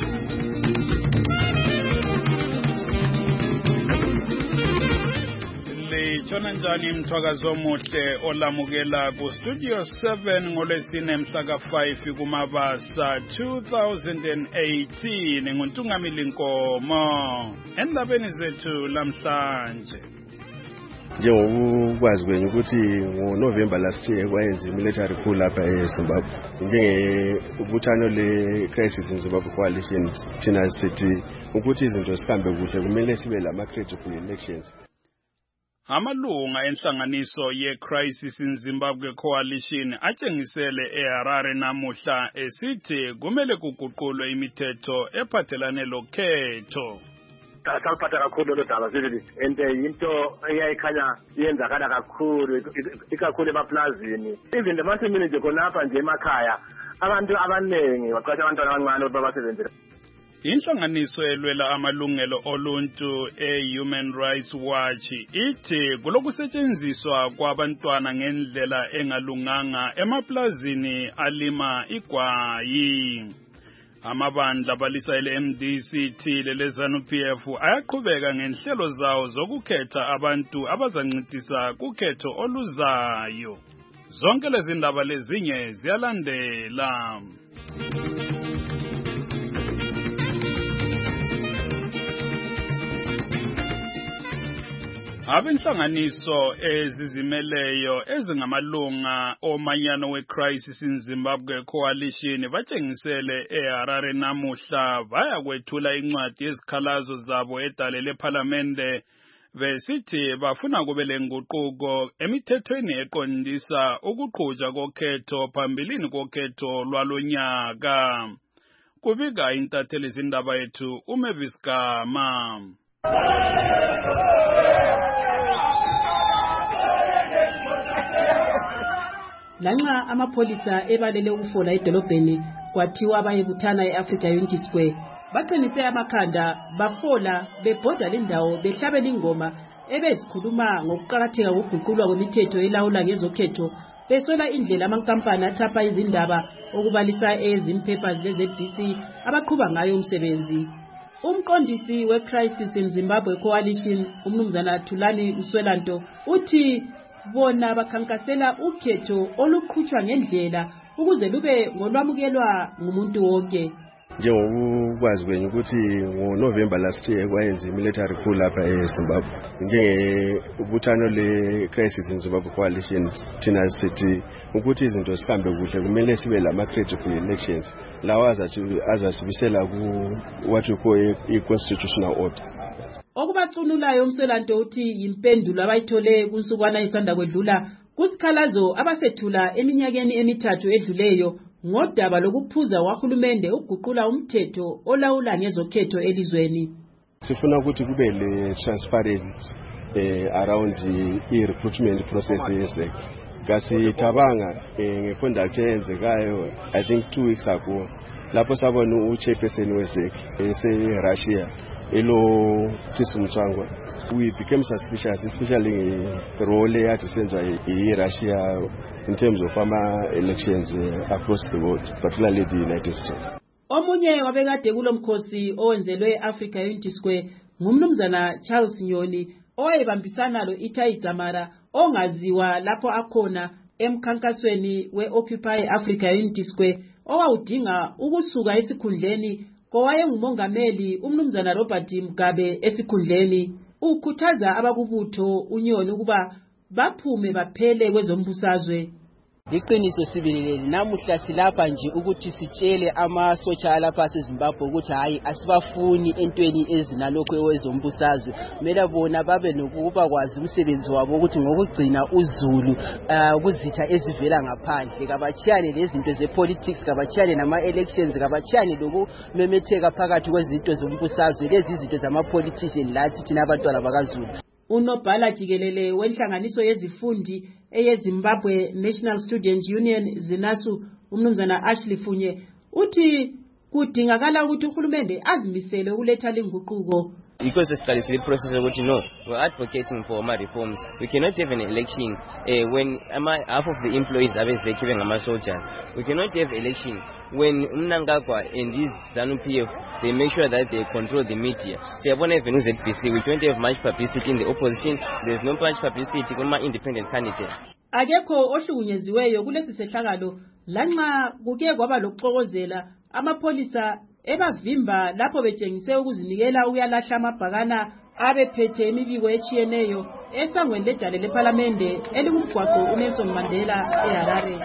Chona njani mthwakazo omuhle olamukela ku Studio seven ngolesine mhla ka five kuMabasa two thousand eighteen nguNtungamili Nkomo endabeni zethu lamhlanje. Njengokwazi kwenu ukuthi ngoNovember last year kwayenza military coup lapha eZimbabwe njengebuthano le-Crisis in Zimbabwe Coalition, thina sithi ukuthi izinto zihambe kuhle kumele sibe lama credible elections. Amalunga enhlanganiso ye-Crisis in Zimbabwe Coalition atshengisele eHarare namuhla esithi kumele kuguqulwe imithetho ephathelane lokhetho. Saliphatha kakhulu lo daba sibili and into eyayikhanya yenzakala kakhulu ikakhulu emaplazini. Even the masimini nje khonapha nje emakhaya abantu abaningi baqasha abantwana abancane babasebenzela. Inhlanganiso elwela amalungelo oluntu e-Human Rights Watch ithi kulokusetshenziswa kwabantwana ngendlela engalunganga emaplazini alima igwayi. Amabandla balisa ele-M D C T lele-ZANU P F ayaqhubeka ngenhlelo zawo zokukhetha abantu abazancedisa kukhetho oluzayo. Zonke lezi ndaba lezinye ziyalandela. Abenhlanganiso ezizimeleyo ezingamalunga omanyano we-Crisis in Zimbabwe Coalition batshengisele eHarare namuhla baya kwethula incwadi yezikhalazo zabo edale lePhalamende besithi bafuna kube lenguquko emithethweni eqondisa ukuqhutshwa kokhetho phambilini kokhetho lwalonyaka. Kubika intatheli zindaba yethu uMavis Gama. Lanxa amapholisa ebalele ukufola edolobheni kwathiwa bayebuthana eAfrica Unity Square, baqinise amakhanda bafola bebhoda lendawo behlabela ingoma ebezikhuluma ngokuqakatheka kokuguqulwa kwemithetho elawula ngezokhetho, besola indlela amankampani athapha izindaba okubalisa ezimpapers le-Z B C abaqhuba ngayo umsebenzi. Umqondisi we-Crisis in Zimbabwe Coalition, umnumzana Thulani Mswelanto, uthi bona bakhankasela ukhetho oluqhutshwa ngendlela ukuze lube ngolwamukelwa ngumuntu wonke. Njengokwazi kwenu ukuthi ngoNovember last year kwayenza military coup lapha eZimbabwe njengebuthano le-Crisis in Zimbabwe Coalition, thina sithi ukuthi izinto zihambe kuhle kumele sibe lama credible elections lawa azasibisela ku what we call i-constitutional order. Okubacunulayo umselanto uthi yimpendulo abayithole kunsukwana isanda kwedlula kusikhalazo abasethula eminyakeni emithathu edluleyo ngodaba lokuphuza wahulumende ukuguqula umthetho olawula ngezokhetho elizweni. Sifuna ukuthi kube le transparency eh, around the recruitment process yezek. Kasi tabanga eh, ngeconduct eyenzekayo I think two weeks ago lapho sabona uchairperson wezek ese Russia elo Chris Mtswangwa. We became suspicious, especially in the role that is in Russia in terms of our elections uh, across the world, particularly the United States. Omunye wabekade kulomkhosi owenzelwe eAfrica Unity Square ngumnumzana Charles Nyoni owayebambisana lo Itai Dzamara ongaziwa lapho akhona emkhankasweni we-Occupy Africa Unity Square owawudinga ukusuka esikhundleni kowayengumongameli umnumzana Robert Mugabe esikhundleni ukhuthaza abakubutho unyoni ukuba baphume baphele kwezombusazwe. Iqiniso sibilele namuhla silapha nje ukuthi sitshele amasotsha alapha aseZimbabwe ukuthi hayi asibafuni entweni ezinalokho ewezombusazwe. Mela bona babe nokuba kwazi umsebenzi wabo ukuthi ngokugcina uzulu ukuzitha ezivela ngaphandle kabachiyane lezinto zepolitics kabachiyane nama elections kabachiyane lokumemetheka phakathi kwezinto zombusazwe lezi izinto zamapolitician lathi thina abantwana bakaZulu. Unobhala jikelele wenhlanganiso yezifundi eyeZimbabwe National Student Union ZINASU umnumzana Ashley Funye uthi kudingakala ukuthi uhulumende azimisele ukuletha linguquko. Because siqalisile iprocess ukuthi no, we're advocating for ama reforms. We cannot have an election uh, when ama half of the employees abezeki bengama soldiers. We cannot have election when Mnangagwa and his ZANU-P F they make sure that they control the media. Siyabona even uZ B C we don't have much publicity in the opposition. There's no much publicity kuma independent candidate. Akekho ohlukunyeziweyo kulesi sehlakalo lanxa kuke kwaba lokuxokozela amapolisa ebavimba lapho betshengise ukuzinikela ukuyalahla amabhakana abephethe imibiko echiyeneyo esangweni ledale leParliament elikumgwaqo uNelson Mandela eHarare.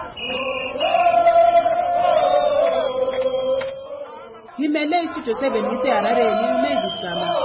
Himele Studio seven eHarare ni Mezi Sama.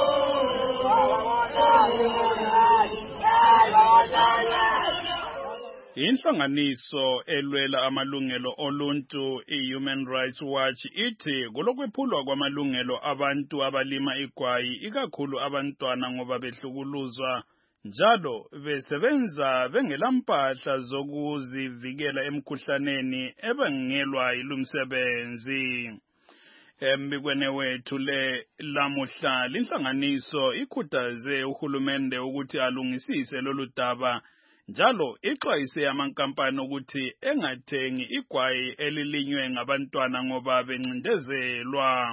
Inhlanganiso elwela amalungelo oluntu i-Human Rights Watch ithi kulokwephulwa kwamalungelo abantu abalima igwayi ikakhulu abantwana ngoba behlukuluzwa njalo besebenza bengelampahla zokuzivikela emkhuhlaneni ebangelwa yilumsebenzi. Embikweni wethu le lamuhla inhlanganiso ikhuthaze uhulumende ukuthi alungisise lolu daba njalo ixwayise amankampani ukuthi engathengi igwayi elilinywe ngabantwana ngoba bencindezelwa.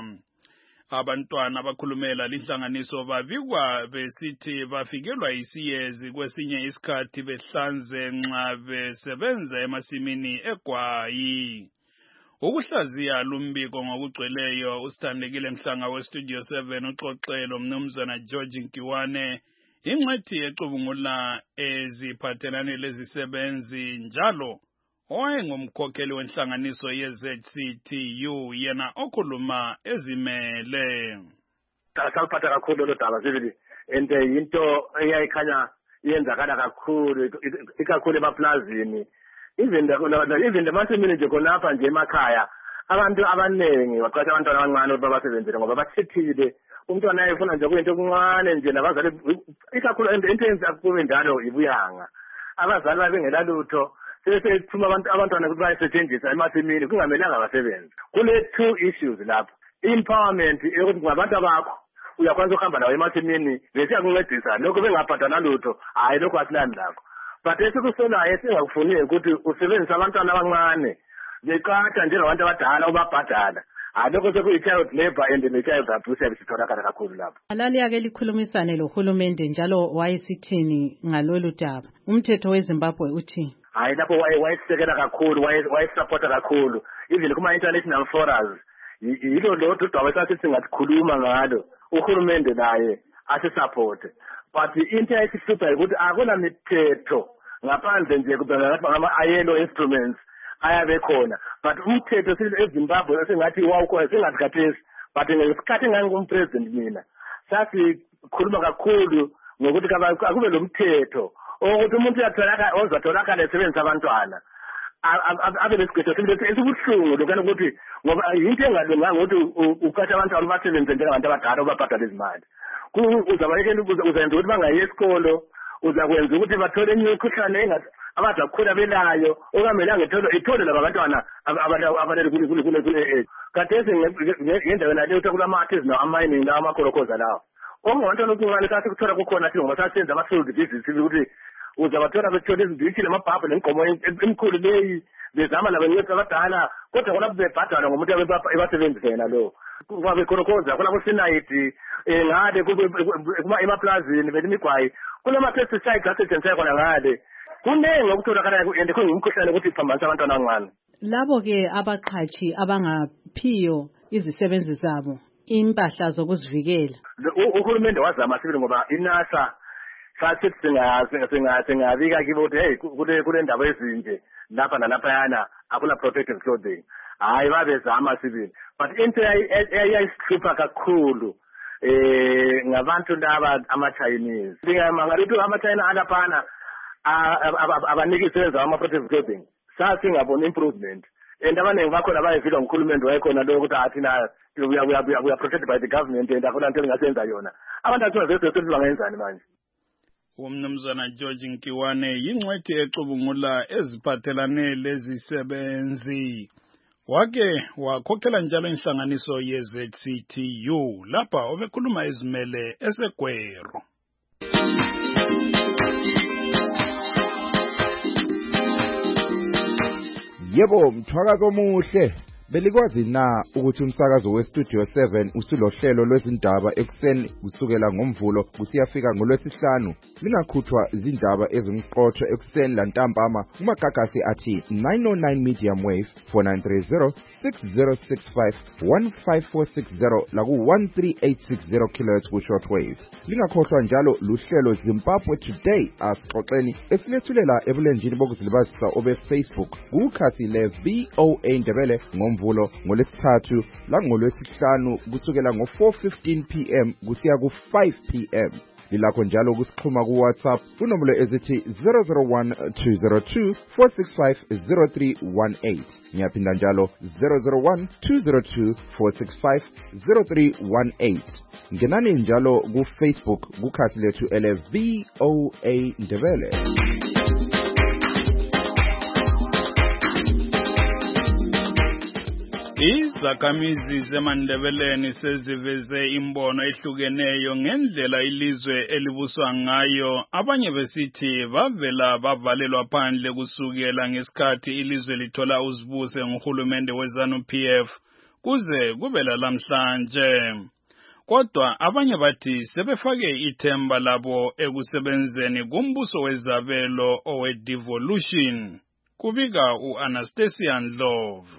Abantwana abakhulumela inhlanganiso babikwa besithi bafikelwa isiyezi kwesinye isikhathi behlanze nxa besebenza emasimini egwayi. Ukuhlaziya lumbiko ngokugcweleyo usithandekile Mhlanga we Studio seven uxoxelo mnumzana George Nkiwane ingxethi ecubungula eziphathelane lezisebenzi njalo owayengumkhokheli wenhlanganiso ye-Z C T U yena okhuluma ezimele. Saliphatha kakhulu lo daba sibili and into eyayikhanya yenzakala kakhulu ikakhulu emaplazini. Even the even the masimini nje khonapha nje emakhaya abantu abanengi baqhatha abantwana abancane babasebenzele ngoba bathithile umntwana ayefuna nje kuyinto okuncane nje nabazali ikakhulu into enza kube njalo ibuyanga abazali babengela lutho sesethuma abantu abantwana ukuthi bayisetshenziswa emasimini kungamelanga basebenze. Kule two issues lapha empowerment yokuthi ngabantu bakho uyakwazi ukuhamba nawe emasimini bese yakuncedisa lokho bengabhadala lutho hayi lokho asilani lakho. But esikusolayo esingakufuni ukuthi usebenzise abantwana abancane beqatha njengabantu abadala ubabhadala alokho sekuyi-child labor and ne-child abuse bisitholakala kakhulu lapho. Alali ake likhulumisane lohulumende njalo wayesithini ngalolu daba umthetho weZimbabwe uthi hayi lapho wayesekela kakhulu wayesupporta kakhulu even kuma-international forums yilo lodwa udaba esasithi ngakhuluma ngalo uhulumende naye asisupporte. But into ayisihlupha ukuthi akuna mithetho ngaphandle nje kubanga ngama-ayelo instruments ayabe khona but umthetho eZimbabwe esingathi wawukhona singathi khathesi but ngesikhathi engangumpresident mina sasikhuluma kakhulu ngokuthi akube lo mthetho ukuthi umuntu uyatholakala ozatholakala esebenzisa abantwana abe lesigqetho esibuhlungu lokana ukuthi ngoba yinto engalunganga ukuthi ukhatha abantwana basebenze njengabantu abadala ubabhadala izimali. Uzabayekela uzenza ukuthi bangayi esikolo uzakwenza ukuthi bathole imikhuhlane abazakhula belayo okungamelanga ithole laba bantwana abalele kule khathesi ngendaweni naleyo ukuthi kulama-artists ama-mining lawo amakholokoza lawo okungabantwana okuncane sasikuthola kukhona ngoba sasenza ama-field visits ukuthi uzabathola bethola izinditshi lamabhabhu nemigqomo emikhulu leyi bezama labo ncedisa abadala kodwa khona bebhadala ngomuntu ebasebenzisa yena lowo kwabekholokoza kulabo sinayidi ngale emaplazini belimigwayi kunama-pesticides asetshenziswayo khona ngale kunengi okutholakalayo and kungumkhuhlane ukuthi iphambanisa abantwana abancane. Labo-ke abaqhatshi abangaphiyo izisebenzi zabo impahla zokuzivikela. Uhulumende wazama sibili ngoba iNASA sathi singabika kibo ukuthi hey kule ndaba ezinje lapha nalapha yana akuna protective clothing. Hayi babezama sibili. But into eyayisihlupha kakhulu eh ngabantu laba ama-Chinese. Ngingangalithi ama-China alaphana abanikise ama-protective clothing. Sasingabona improvement. And abaningi bakhona bayivile ngkhulumende wayekhona lo ukuthi athi na we are, we are, we are protected by the government and akona into engasenza yona. Abantu athona vese ukuthi bangenzani manje. Umnumzana George Nkiwane yingcwethi ecubungula eziphathelane lezisebenzi. Wake wakhokhela njalo inhlanganiso ye-Z C T U lapha obekhuluma izimele eseGwero. Yebo, mthwakazo omuhle. Belikwazi na ukuthi umsakazo weStudio seven usulohlelo lwezindaba ekseni kusukela ngomvulo kusiyafika ngolwesihlanu. Lingakhuthwa izindaba ezimqotho ekseni lantambama kumagagasi athi nine oh nine medium wave four nine three zero six zero six five one five four six zero laku one three eight six zero kilohertz ku shortwave. Lingakhohlwa njalo luhlelo Zimbabwe Today asixoxeni esilethulela ebulenjini bokuzilibazisa obe Facebook kukhasi le V O A Ndebele ngomvulo ngolesithathu la ngolwesihlanu kusukela ngo four fifteen p m kusiya ku five p m Lilakho njalo kusixhuma ku WhatsApp kunombolo ezithi zero zero one two zero two four six five zero three one eight. Ngiyaphinda njalo zero zero one two zero two four six five zero three one eight. Ngenani njalo ku Facebook kukhasi lethu ele V O A Ndebele. Izakhamizi zeMandebeleni seziveze imbono ehlukeneyo ngendlela ilizwe elibuswa ngayo. Abanye besithi bavela bavalelwa phandle kusukela ngesikhathi ilizwe lithola uzibuse nguhulumende weZanu P F kuze kube lalamhlanje. Kodwa abanye bathi sebefake ithemba labo ekusebenzeni kumbuso wezabelo owe-devolution. Kubika u-Anastasia Ndlovu.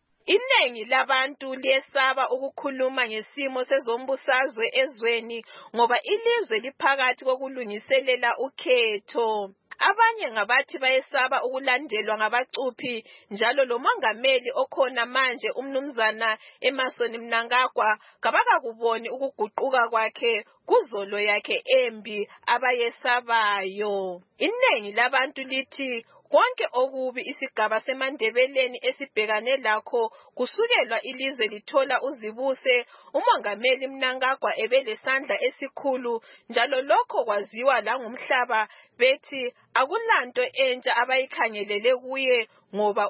Iningi labantu liyesaba ukukhuluma ngesimo sezombusazwe ezweni ngoba ilizwe liphakathi kokulungiselela ukhetho. Abanye ngabathi bayesaba ukulandelwa ngabacuphi njalo lo mongameli okhona manje umnumzana Emmerson Mnangagwa kabakakuboni ukuguquka kwakhe kuzolo yakhe embi abayesabayo. Iningi labantu lithi konke okubi isigaba seMandebeleni esibhekane lakho kusukelwa ilizwe lithola uzibuse umongameli Mnangagwa ebelesandla esikhulu njalo lokho kwaziwa la ngumhlaba bethi akulanto entsha abayikhangelele kuye ngoba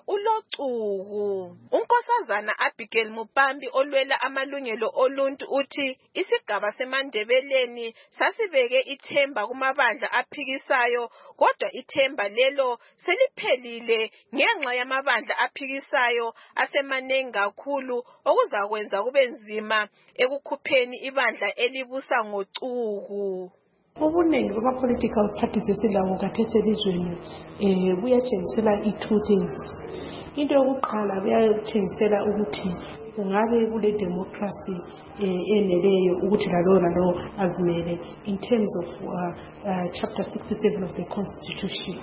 ulocuku. Unkosazana Abigail Mupambi olwela amalungelo oluntu uthi isigaba seMandebeleni sasibeke ithemba kumabandla aphikisayo kodwa ithemba lelo seliphelile ngenxa yamabandla aphikisayo asemanengi kakhulu okuzakwenza kube nzima ekukhupheni ibandla elibusa ngocuku. Ubuningi bama-political parties esilawo khathesi elizweni um buyatshengisela i-two things. Into yokuqala buyatshengisela ukuthi kungabe kule democracy eneleyo ukuthi lalo lalo azimele in terms of uh, uh, chapter sixty-seven of the constitution.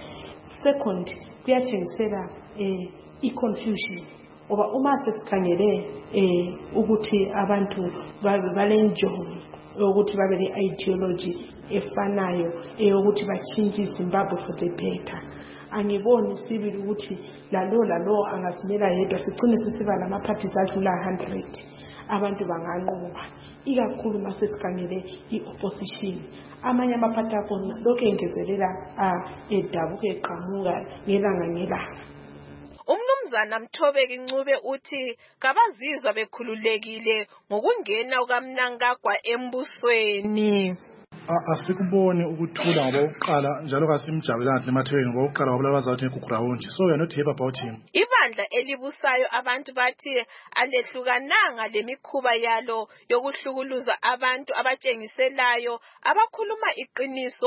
Second, kuyatshengisela um i-confusion oba uma sesikhangele um ukuthi abantu balenjongo ukuthi babe le-ideology efanayo eyokuthi batshintshe iZimbabwe for the better. Angiboni sibili ukuthi lalo lalo angasimela yedwa sigcine sisiba lama-parties adlula one hundred abantu banganqoba ikakhulu masesikhangele i-opposition. Amanye amaphathi akhona lokhu engezelela edabuka eqhamuka ngelanga ngelanga. Umnumzana Mthobeki Ncube uthi kabazizwa bekhululekile ngokungena kukaMnangagwa embusweni. Asikuboni ukuthula ngoba uqala njalo kasimjabulanga nemathweni ngoba uqala wabula bazathi ngikuground, so we are not happy about him. Ibandla elibusayo abantu bathi alehlukananga lemikhuba yalo yokuhlukuluza abantu abatshengiselayo abakhuluma iqiniso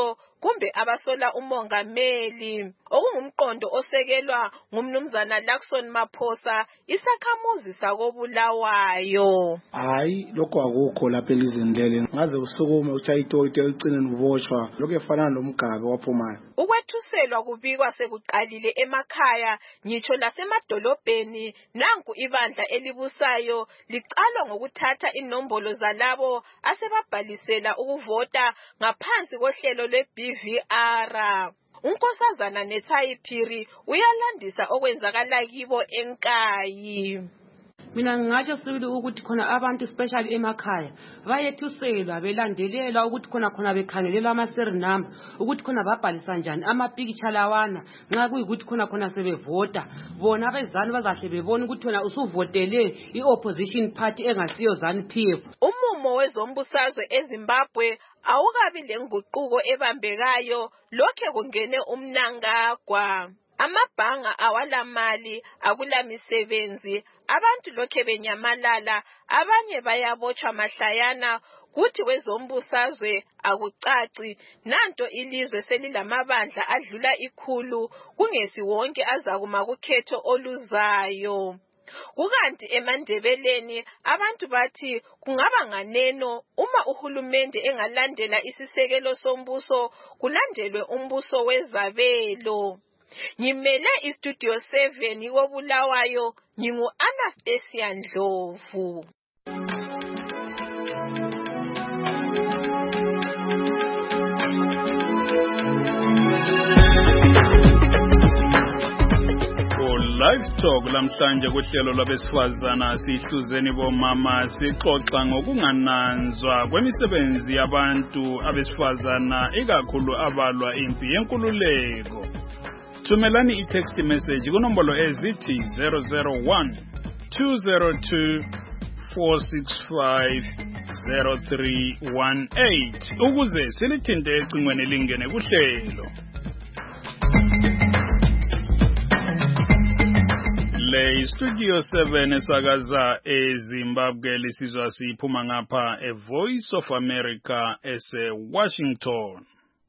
kumbe abasola umongameli, okungumqondo osekelwa ngumnumzana Lakson Maphosa, isakhamuzi sakobulawayo. Hayi, lokho akukho lapha elizindlele. Ngaze usukume uchayitote ucine ubotshwa, lokho efana nomgabe waphumayo. Ukwethuselwa kubikwa sekuqalile emakhaya ngitsho nasemadolobheni. Nanku ibandla elibusayo licalwa ngokuthatha inombolo zalabo asebabhalisela ukuvota ngaphansi kohlelo lwe-B V R. Unkosazana Nethayi Phiri uyalandisa okwenzakala kibo enkayi. Mina ngingasho sibili ukuthi khona abantu especially emakhaya bayethuselwa belandelela ukuthi khona khona bekhangelela ama-serial number ukuthi khona babhalisa njani amapikitsha lawana nxa kuyikuthi khona khona sebevota bona abezani bazahle bebona ukuthi khona usuvotele i-opposition party engasiyo ZANU P F. Umumo wezombusazwe eZimbabwe awukabi lenguquko ebambekayo lokhe kungene umnangagwa. Amabhanga awala mali, akula misebenzi, abantu lokhe benyamalala, abanye bayabotshwa mahlayana, kuthi wezombusazwe akucaci. Nanto ilizwe selilamabandla adlula ikhulu, kungesi wonke azakuma kukhetho oluzayo. Kukanti eMandebeleni abantu bathi kungaba nganeno uma uhulumende engalandela isisekelo sombuso kulandelwe umbuso wezabelo. Ngimele iStudio seven wobulawayo, ngingu Anastasia Ndlovu. Livestock lamhlanje kuhlelo lwabesifazana sihluzeni bomama sixoxa ngokungananzwa kwemisebenzi yabantu abesifazana ikakhulu abalwa impi yenkululeko. Thumelani i-text message kunombolo ezithi zero zero one two zero two four six five zero three one eight ukuze silithinte ecingweni lingene kuhlelo. Le Studio seven esakaza eZimbabwe lisizwa siphuma ngapha e Voice of America ese Washington.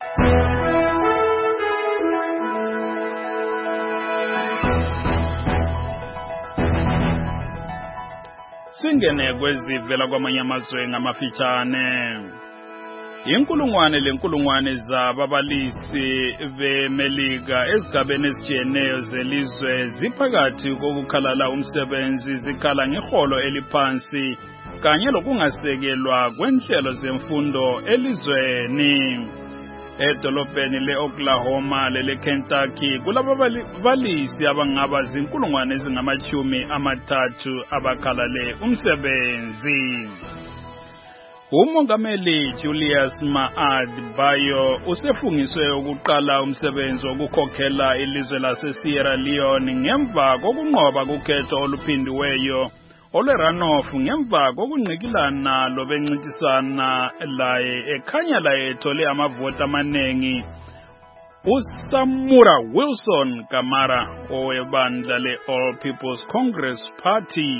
Singene kwezivela kwamanye amazwe ngamafitshane. Inkulungwane lenkulungwane zababalisi beMelika ezigabeni ezijiyeneyo zelizwe ziphakathi kokukhalala umsebenzi, zikhala ngeholo eliphansi kanye lokungasekelwa kwenhlelo zemfundo elizweni. Edolobheni le-Oklahoma lele-Kentucky kulababalisi abangaba zinkulungwane ezingamachumi amathathu abakhalale umsebenzi. Umongameli Julius Maad Bio usefungiswe ukuqala umsebenzi wokukhokhela ilizwe lase-Sierra Leone ngemva kokunqoba kukhetho oluphindiweyo olwe-runoff ngemva kokungqikilana lobencintisana laye ekhanya laye ethole amavoti amaningi. uSamura Wilson Kamara owebandla le-All People's Congress Party.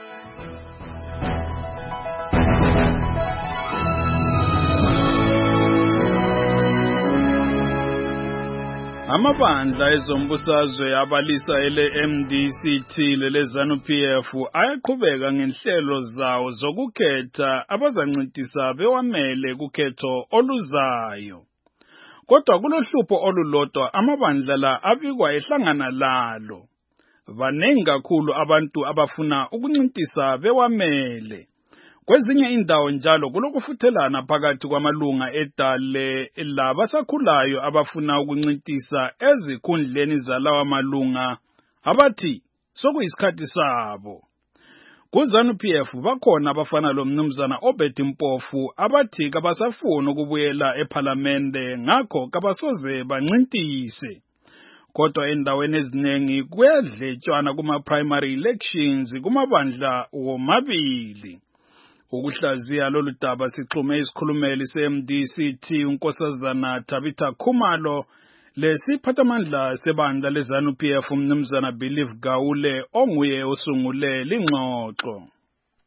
Amabandla ezombusazwe abalisa ele-M D C T lele ZANU P F ayaqhubeka ngenhlelo zawo zokukhetha abazancintisa bewamele kukhetho oluzayo. Kodwa kulohlupho olulodwa amabandla la abikwa ehlangana lalo. Banengi kakhulu abantu abafuna ukuncintisa bewamele. Kwezinye indawo njalo kulokufuthelana phakathi kwamalunga edale labasakhulayo abafuna ukuncintisa ezikhundleni zalawa malunga abathi sokuyisikhathi sabo. KuZANU P F bakhona abafana lo mnumzana Obed Mpofu abathi kabasafuna ukubuyela eParliamente ngakho kabasoze bancintise. Kodwa endaweni eziningi kuyadletshwana kuma-primary elections kumabandla womabili. Ukuhlaziya lolu daba sixhume isikhulumeli se-M D C T unkosazana Tabitha Khumalo lesiphathamandla sebandla leZANU P F umnumzana Believe Gawule onguye osungule lingxoxo.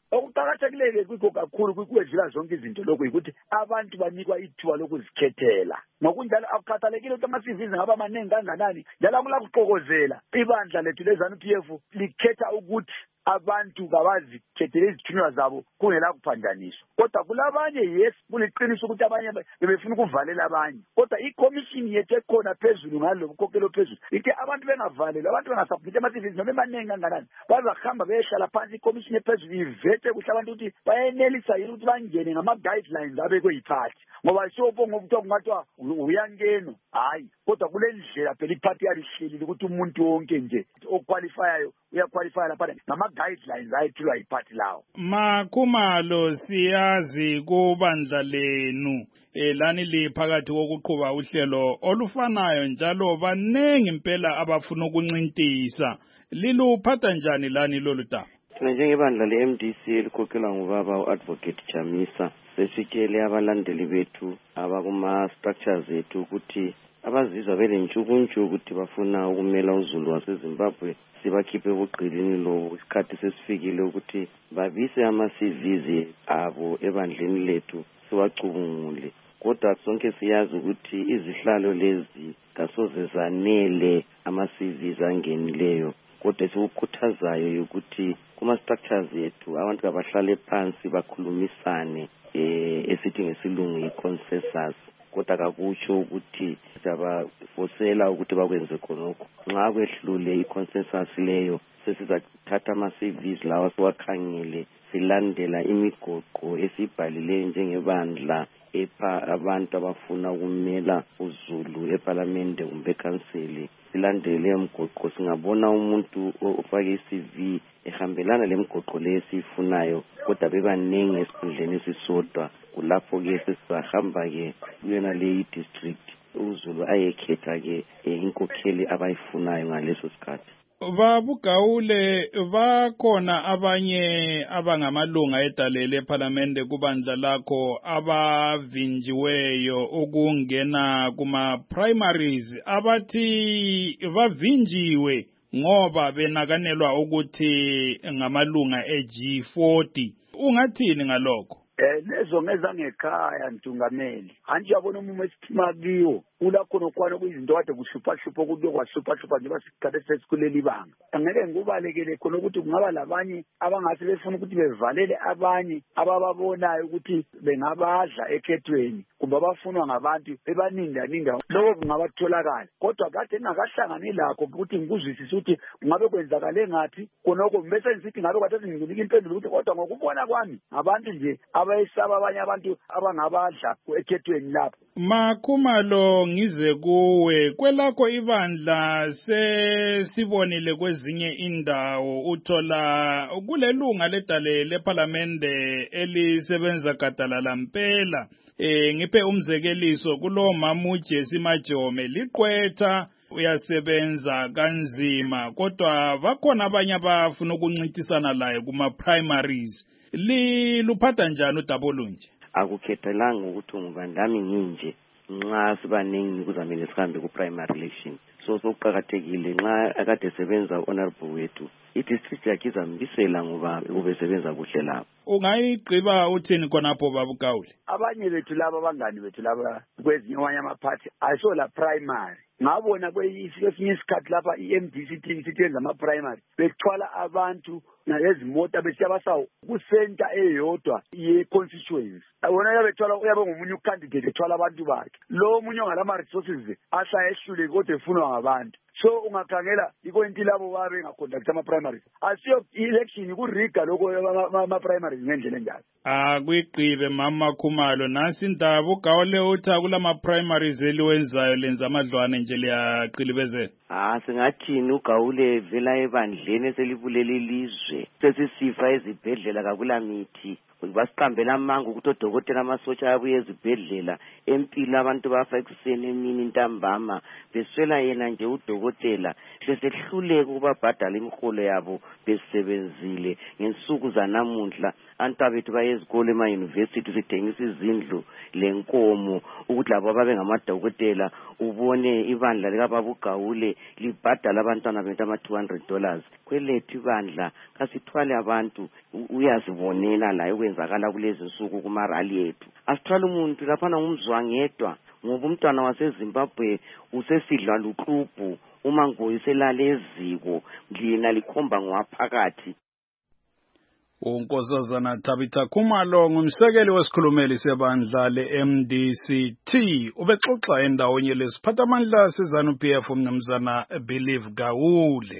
okuqakathekile kwikho kakhulu kwedlula zonke izinto lokhu ukuthi abantu banikwa ithuba lokuzikhethela ngokunjalo akukhathalekile ukuthi ama-C Vs ngaba maningi kanganani njalo akula kuxokozela ibandla lethu le-ZANU P F likhetha ukuthi abantu kabazikhethele izithunywa zabo kungela kuphanjaniswa kodwa kulabanye yes kuliqiniso ukuthi abanye bebefuna ukuvalela abanye kodwa ikomishini yethu ekhona phezulu ngalo bukhokelo phezulu ithi abantu bengavalelwa abantu bengasubmit ama-C Vs noma emaningi kanganani bazahamba beyehlala phansi ikomishini ephezulu ivete kuhle abantu ukuthi bayenelisa yini ukuthi bangene ngama-guidelines abekwe yiphathi ngoba siyobonga ukuthi kungathiwa uyangeno hayi kodwa kule ndlela phela iphathi yalihlelile ukuthi umuntu wonke nje oqualifyayo uyaqualifya lapha ngama-guidelines ayethulwa yiphathi lawo. Makhumalo, siyazi kubandla lenu elani liphakathi kokuqhuba uhlelo olufanayo njalo banengi impela abafuna ukuncintisa liluphatha njani lani lolu daba? Thina njengebandla le-M D C elikhokhelwa ngubaba u-Advocate Chamisa sesitshele abalandeli bethu abakuma-structures ethu ukuthi abazizwa belentshukuntshu ukuthi bafuna ukumela uZulu waseZimbabwe sibakhiphe ebuqilini lobo isikhathi sesifikile ukuthi babise ama-C Vs abo ebandleni lethu siwacubungule kodwa sonke siyazi ukuthi izihlalo lezi kasoze zanele ama-C Vs angenileyo kodwa esikukhuthazayo ukuthi kuma-structures ethu abantu kabahlale phansi bakhulumisane eh esithi ngesilungu i-consensus kodwa kakutsho ukuthi siyabafosela ukuthi bakwenze khonokho nxa kwehlule i-consensus leyo sesizathatha ama-C Vs lawa siwakhangele silandela imigoqo esibhalileyo njengebandla epha abantu abafuna ukumela uZulu eParliament kumbe eKhanseli silandele umgoqo singabona umuntu ofake i-C V ehambelana lemgoqo leyo sifunayo kodwa bebanengi esikhundleni esisodwa kulapho ke sesihamba ke kuyona le district uZulu ayekhetha ke inkokheli abayifunayo ngaleso sikhathi. Babugawule bakhona abanye abangamalunga edalele eParliament kubandla lakho abavinjiweyo ukungena kuma primaries abathi bavinjiwe ngoba benakanelwa ukuthi ngamalunga e G forty ungathini ngalokho? Eh lezo ngeza ngekhaya Ntungameli anje yabona umumo esithima kiwo ula khona kwana kuyizinto kade kuhlupha hlupha ukuthi kwahlupha hlupha nje basikade sesikuleli banga angeke ngubalekele khona ukuthi kungaba labanye abangase befuna ukuthi bevalele abanye abababonayo ukuthi bengabadla ekhethweni kumbe abafunwa ngabantu bebaninda ninda lokho kungabatholakala kodwa kade ngakahlangani lakho ukuthi ngikuzwisisa ukuthi kungabe kwenzakale ngathi khonoko bese ngithi ngabe kade singinika impendulo ukuthi kodwa ngokubona kwami abantu nje abayisaba abanye abantu abangabadla ekhethweni lapho. Makhumalo, ngize kuwe kwelakho ibandla sesibonile kwezinye indawo uthola kulelunga ledale leParliament elisebenza gadalala mpela eh ngiphe umzekeliso kulo mamuje simajome liqwetha uyasebenza kanzima kodwa bakhona abanye abafuna ukuncintisana laye kuma primaries liluphatha njani udaba olunje? Akukhethelanga ukuthi ngubandami nginje nxa sibaningi kuzamele sihambe ku primary election so sokuqakathekile nxa akade sebenza honorable wethu i-district yakhe izambisela ngoba ubesebenza kuhle lapho. Ungayigqiba uthini khonapho babugawule? Abanye bethu laba abangani bethu laba kwezinye amanye amaphathi ayisho la primary ngabona kwesinye isikhathi lapha i-M D C T sithenza ama-primary bethwala abantu nalezimota besiyabasawo kusenta eyodwa ye-constituency wona yabethwala uyabe ngomunye ucandidate ethwala abantu bakhe lo munye ongalama resources asa ehlule kodwa efunwa ngabantu so ungakhangela ikwenti labo babe ngaconduct ama-primaries asiyo election kuriga lokho ama-primaries ngendlela enjalo. Akuyigqibe mama Khumalo nasi indaba ugawule uthi kulama-primaries eliwenzayo lenza amadlwane nje liyaqilibezela. Ah singathini ugawule vela ebandleni eselibulele ilizwe sesisifa ezibhedlela kakula mithi basiqambela amanga ukuthi odokotela amasotsha abuye ezibhedlela empilo abantu bafa ekuseni emini ntambama beswela yena nje udokotela sesehluleka ukubabhadala imiholo yabo besebenzile ngensuku zanamuhla antabethu bayezikole ema university sithengisa izindlu lenkomo ukuthi labo babe ngamadokotela ubone ibandla lika babugawule lihambe libhadala abantwana bethu ama two hundred dollars kwelethu ibandla kasithwale abantu uyazibonela la okwenzakala kulezi nsuku kuma rally ethu asithwale umuntu laphana ngumzwa ngedwa ngoba umntwana waseZimbabwe usesidla luqhubu uma ngoyiselale eziko ngina likhomba ngwaphakathi. uNkosazana Tabitha Khumalo ngumsekeli wesikhulumeli sebandla le-M D C T ubexoxa endaweni lesiphathamandla seZANU P F umnumzana Believe Gawule.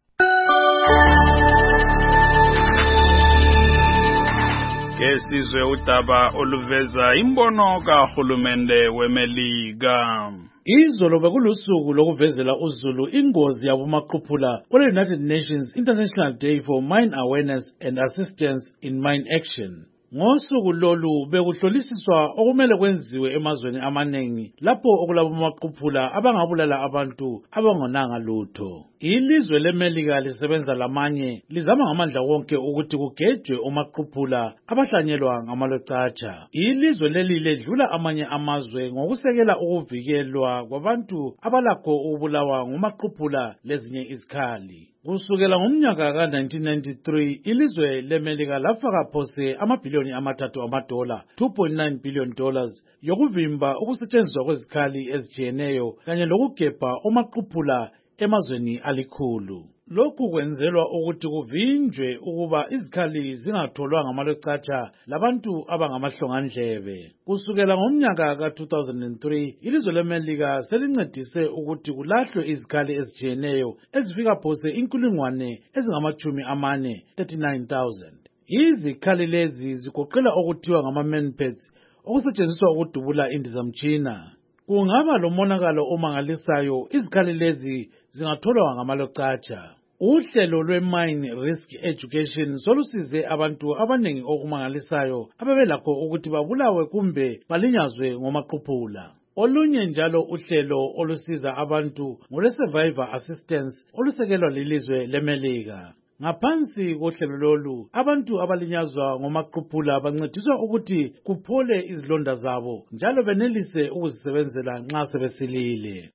Kesizwe udaba oluveza imbono kahulumende weMelika. Izolo bekulusuku lokuvezela uZulu ingozi yabomaqhuphula kule United Nations International Day for Mine Awareness and Assistance in Mine Action. Ngosuku lolu bekuhlolisiswa okumele kwenziwe emazweni amaningi lapho okulabomaqhuphula abangabulala abantu abangonanga lutho. Ilizwe leMelika lisebenza lamanye lizama ngamandla wonke ukuthi kugejwe omaqhuphula abahlanyelwa ngamalocatsha. Ilizwe leli ledlula amanye amazwe ngokusekela ukuvikelwa kwabantu abalakho ukubulawa ngomaqhuphula lezinye izikhali. Kusukela ngomnyaka ka nineteen ninety-three ilizwe leMelika lafaka phose amabhiliyoni amathathu amadola two point nine billion dollars yokuvimba ukusetshenziswa kwezikhali ezitshiyeneyo kanye lokugebha omaqhuphula emazweni alikhulu. Lokhu kwenzelwa ukuthi kuvinjwe ukuba izikhali zingatholwa ngamalocatsha labantu abangamahlongandlebe. Kusukela ngomnyaka ka two thousand three ilizwe leMelika selincedise ukuthi kulahlwe izikhali ezitshiyeneyo ezifika phose inkulungwane ezingamachumi amane thirty-nine thousand. Izikhali lezi zigoqela okuthiwa ngama-manpads okusetshenziswa ukudubula indizamtshina. Kungaba lomonakalo omangalisayo izikhali lezi zingatholwa ngamalocatsha. Uhlelo lwe-Mine Risk Education solusize abantu abanengi okumangalisayo ababelakho ukuthi babulawe kumbe balinyazwe ngomaqhuphula. Olunye njalo uhlelo olusiza abantu ngole-Survivor Assistance olusekelwa lilizwe leMelika. Ngaphansi kohlelo lolu abantu abalinyazwa ngomaqhuphula bancediswa ukuthi kuphole izilonda zabo njalo benelise ukuzisebenzela nxa sebesilile.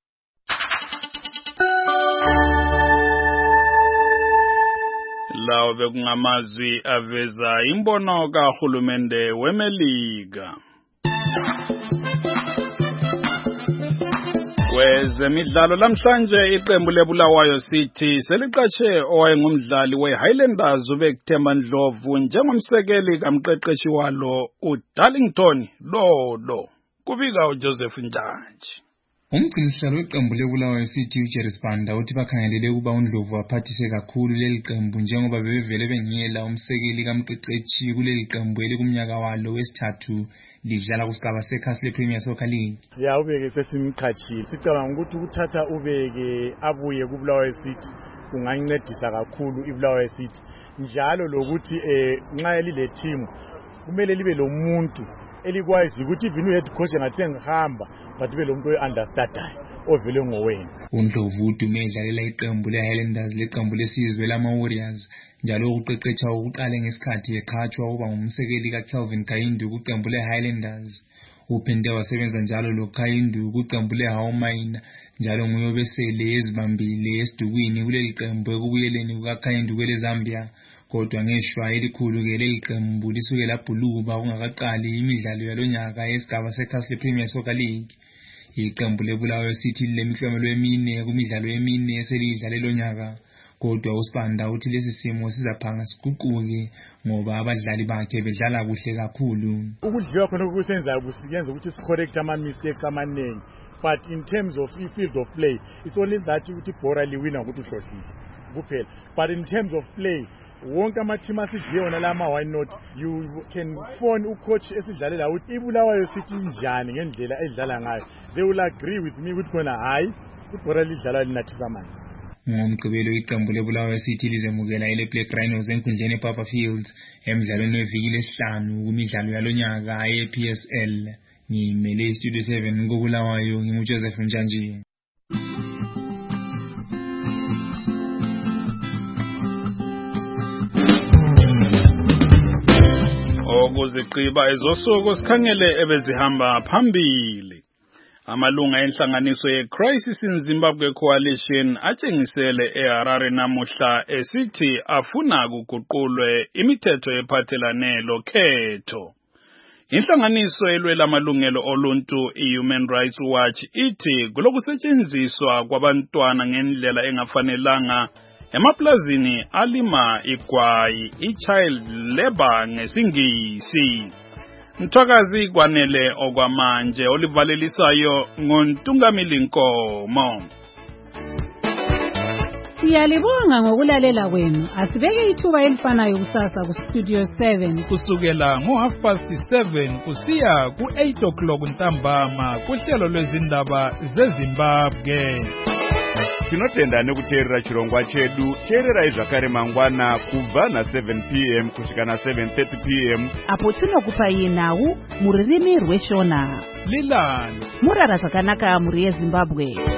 Lawo bekungamazwi aveza imbono kahulumende weMelika. Kwezemidlalo lamhlanje iqembu leBulawayo City seliqashe owayengumdlali weHighlanders uBekuthemba Ndlovu njengomsekeli kamqeqeshi walo uDarlington Dodo. Kubika uJoseph Ntanji. Umgcinisihlalo weqembu leBulawayo City uJerry Sibanda uthi bakhangelele ukuba uNdlovu aphathise kakhulu leli qembu njengoba bebevele bengiyela umsekeli kamqeqeshi kuleli qembu elikumnyaka walo wesithathu lidlala kusigaba sekhasi lePremier Soccer League. Ya ubeke sesimqhatshile. Sicabanga ukuthi ukuthatha ubeke abuye kuBulawayo City kungancedisa kakhulu iBulawayo City. Njalo lokuthi eh nxa elile team kumele libe lo muntu elikwazi ukuthi even uhead coach ngathi ngihamba but be lo muntu ounderstandayo ovele ngowena. uNdlovu udume edlalela iqembu leHighlanders leqembu lesizwe lama-Warriors njalo ukuqeqetsha ukuqala ngesikhathi eqhatshwa ukuba ngumsekeli kaCalvin Kayindu kuqembu leHighlanders. Uphinde wasebenza njalo loKayindu kuqembu leHawmine njalo nguye obesele ezibambile esidukwini kuleli qembu ekubuyeleni kukaKayindu kwele Zambia. Kodwa ngeshwa elikhulu ke leli qembu lisuke labhuluka kungakaqali imidlalo yalonyaka yesigaba sekhasi lePremier Soccer League. Iqembu leBulawayo City lemiklomelo emine kumidlalo emine eselidlale lonyaka. Kodwa uSibanda uthi lesi simo sizaphanga siguquke ngoba abadlali bakhe bedlala kuhle kakhulu. Ukudliwa khona okusenzayo kusiyenza ukuthi sicorrect ama mistakes amaningi, but in terms of field of play it's only that ukuthi ibhora liwina ukuthi uhlohlile kuphela, but in terms of play wonke ama-team asidliyona lama why not you can phone ucoach esidlalela ukuthi iBulawayo City njani ngendlela edlala ngayo. They will agree with me ukuthi khona hayi ibhora lidlala linathisa amanzi. Ngomgqibelo iqembu leBulawayo City lizemukela ile Black Rhinos enkundleni ePapa Fields emidlalweni weviki lesihlanu kumidlalo yalonyaka ye-P S L. Ngimele Studio seven koBulawayo nginguJoseph Njanji. Okuziqiba ezosuku sikhangele ebezihamba phambili. Amalunga enhlanganiso ye-Crisis in Zimbabwe Coalition atshengisele eHarare namuhla esithi afuna kuguqulwe imithetho ephathelane lokhetho. Inhlanganiso elwela amalungelo oluntu i-Human Rights Watch ithi kulokusetshenziswa kwabantwana ngendlela engafanelanga emaplazini alima igwayi, i-child labor ngesingisi. Mthwakazi Kwanele okwamanje olivalelisayo ngoNtungamili Nkomo. Siyalibonga ngokulalela kwenu. Asibeke ithuba elifanayo kusasa ku Studio seven kusukela ngo half past seven kusiya ku eight o'clock ntambama kuhlelo lwezindaba zeZimbabwe. Tinotenda nekuteerera chirongwa chedu. Teerera zvakare mangwana kubva na seven p m kusvika na seven thirty p m apo tinokupai nhau muririmi rweshona. Lilani murara zvakanaka muri yeZimbabwe.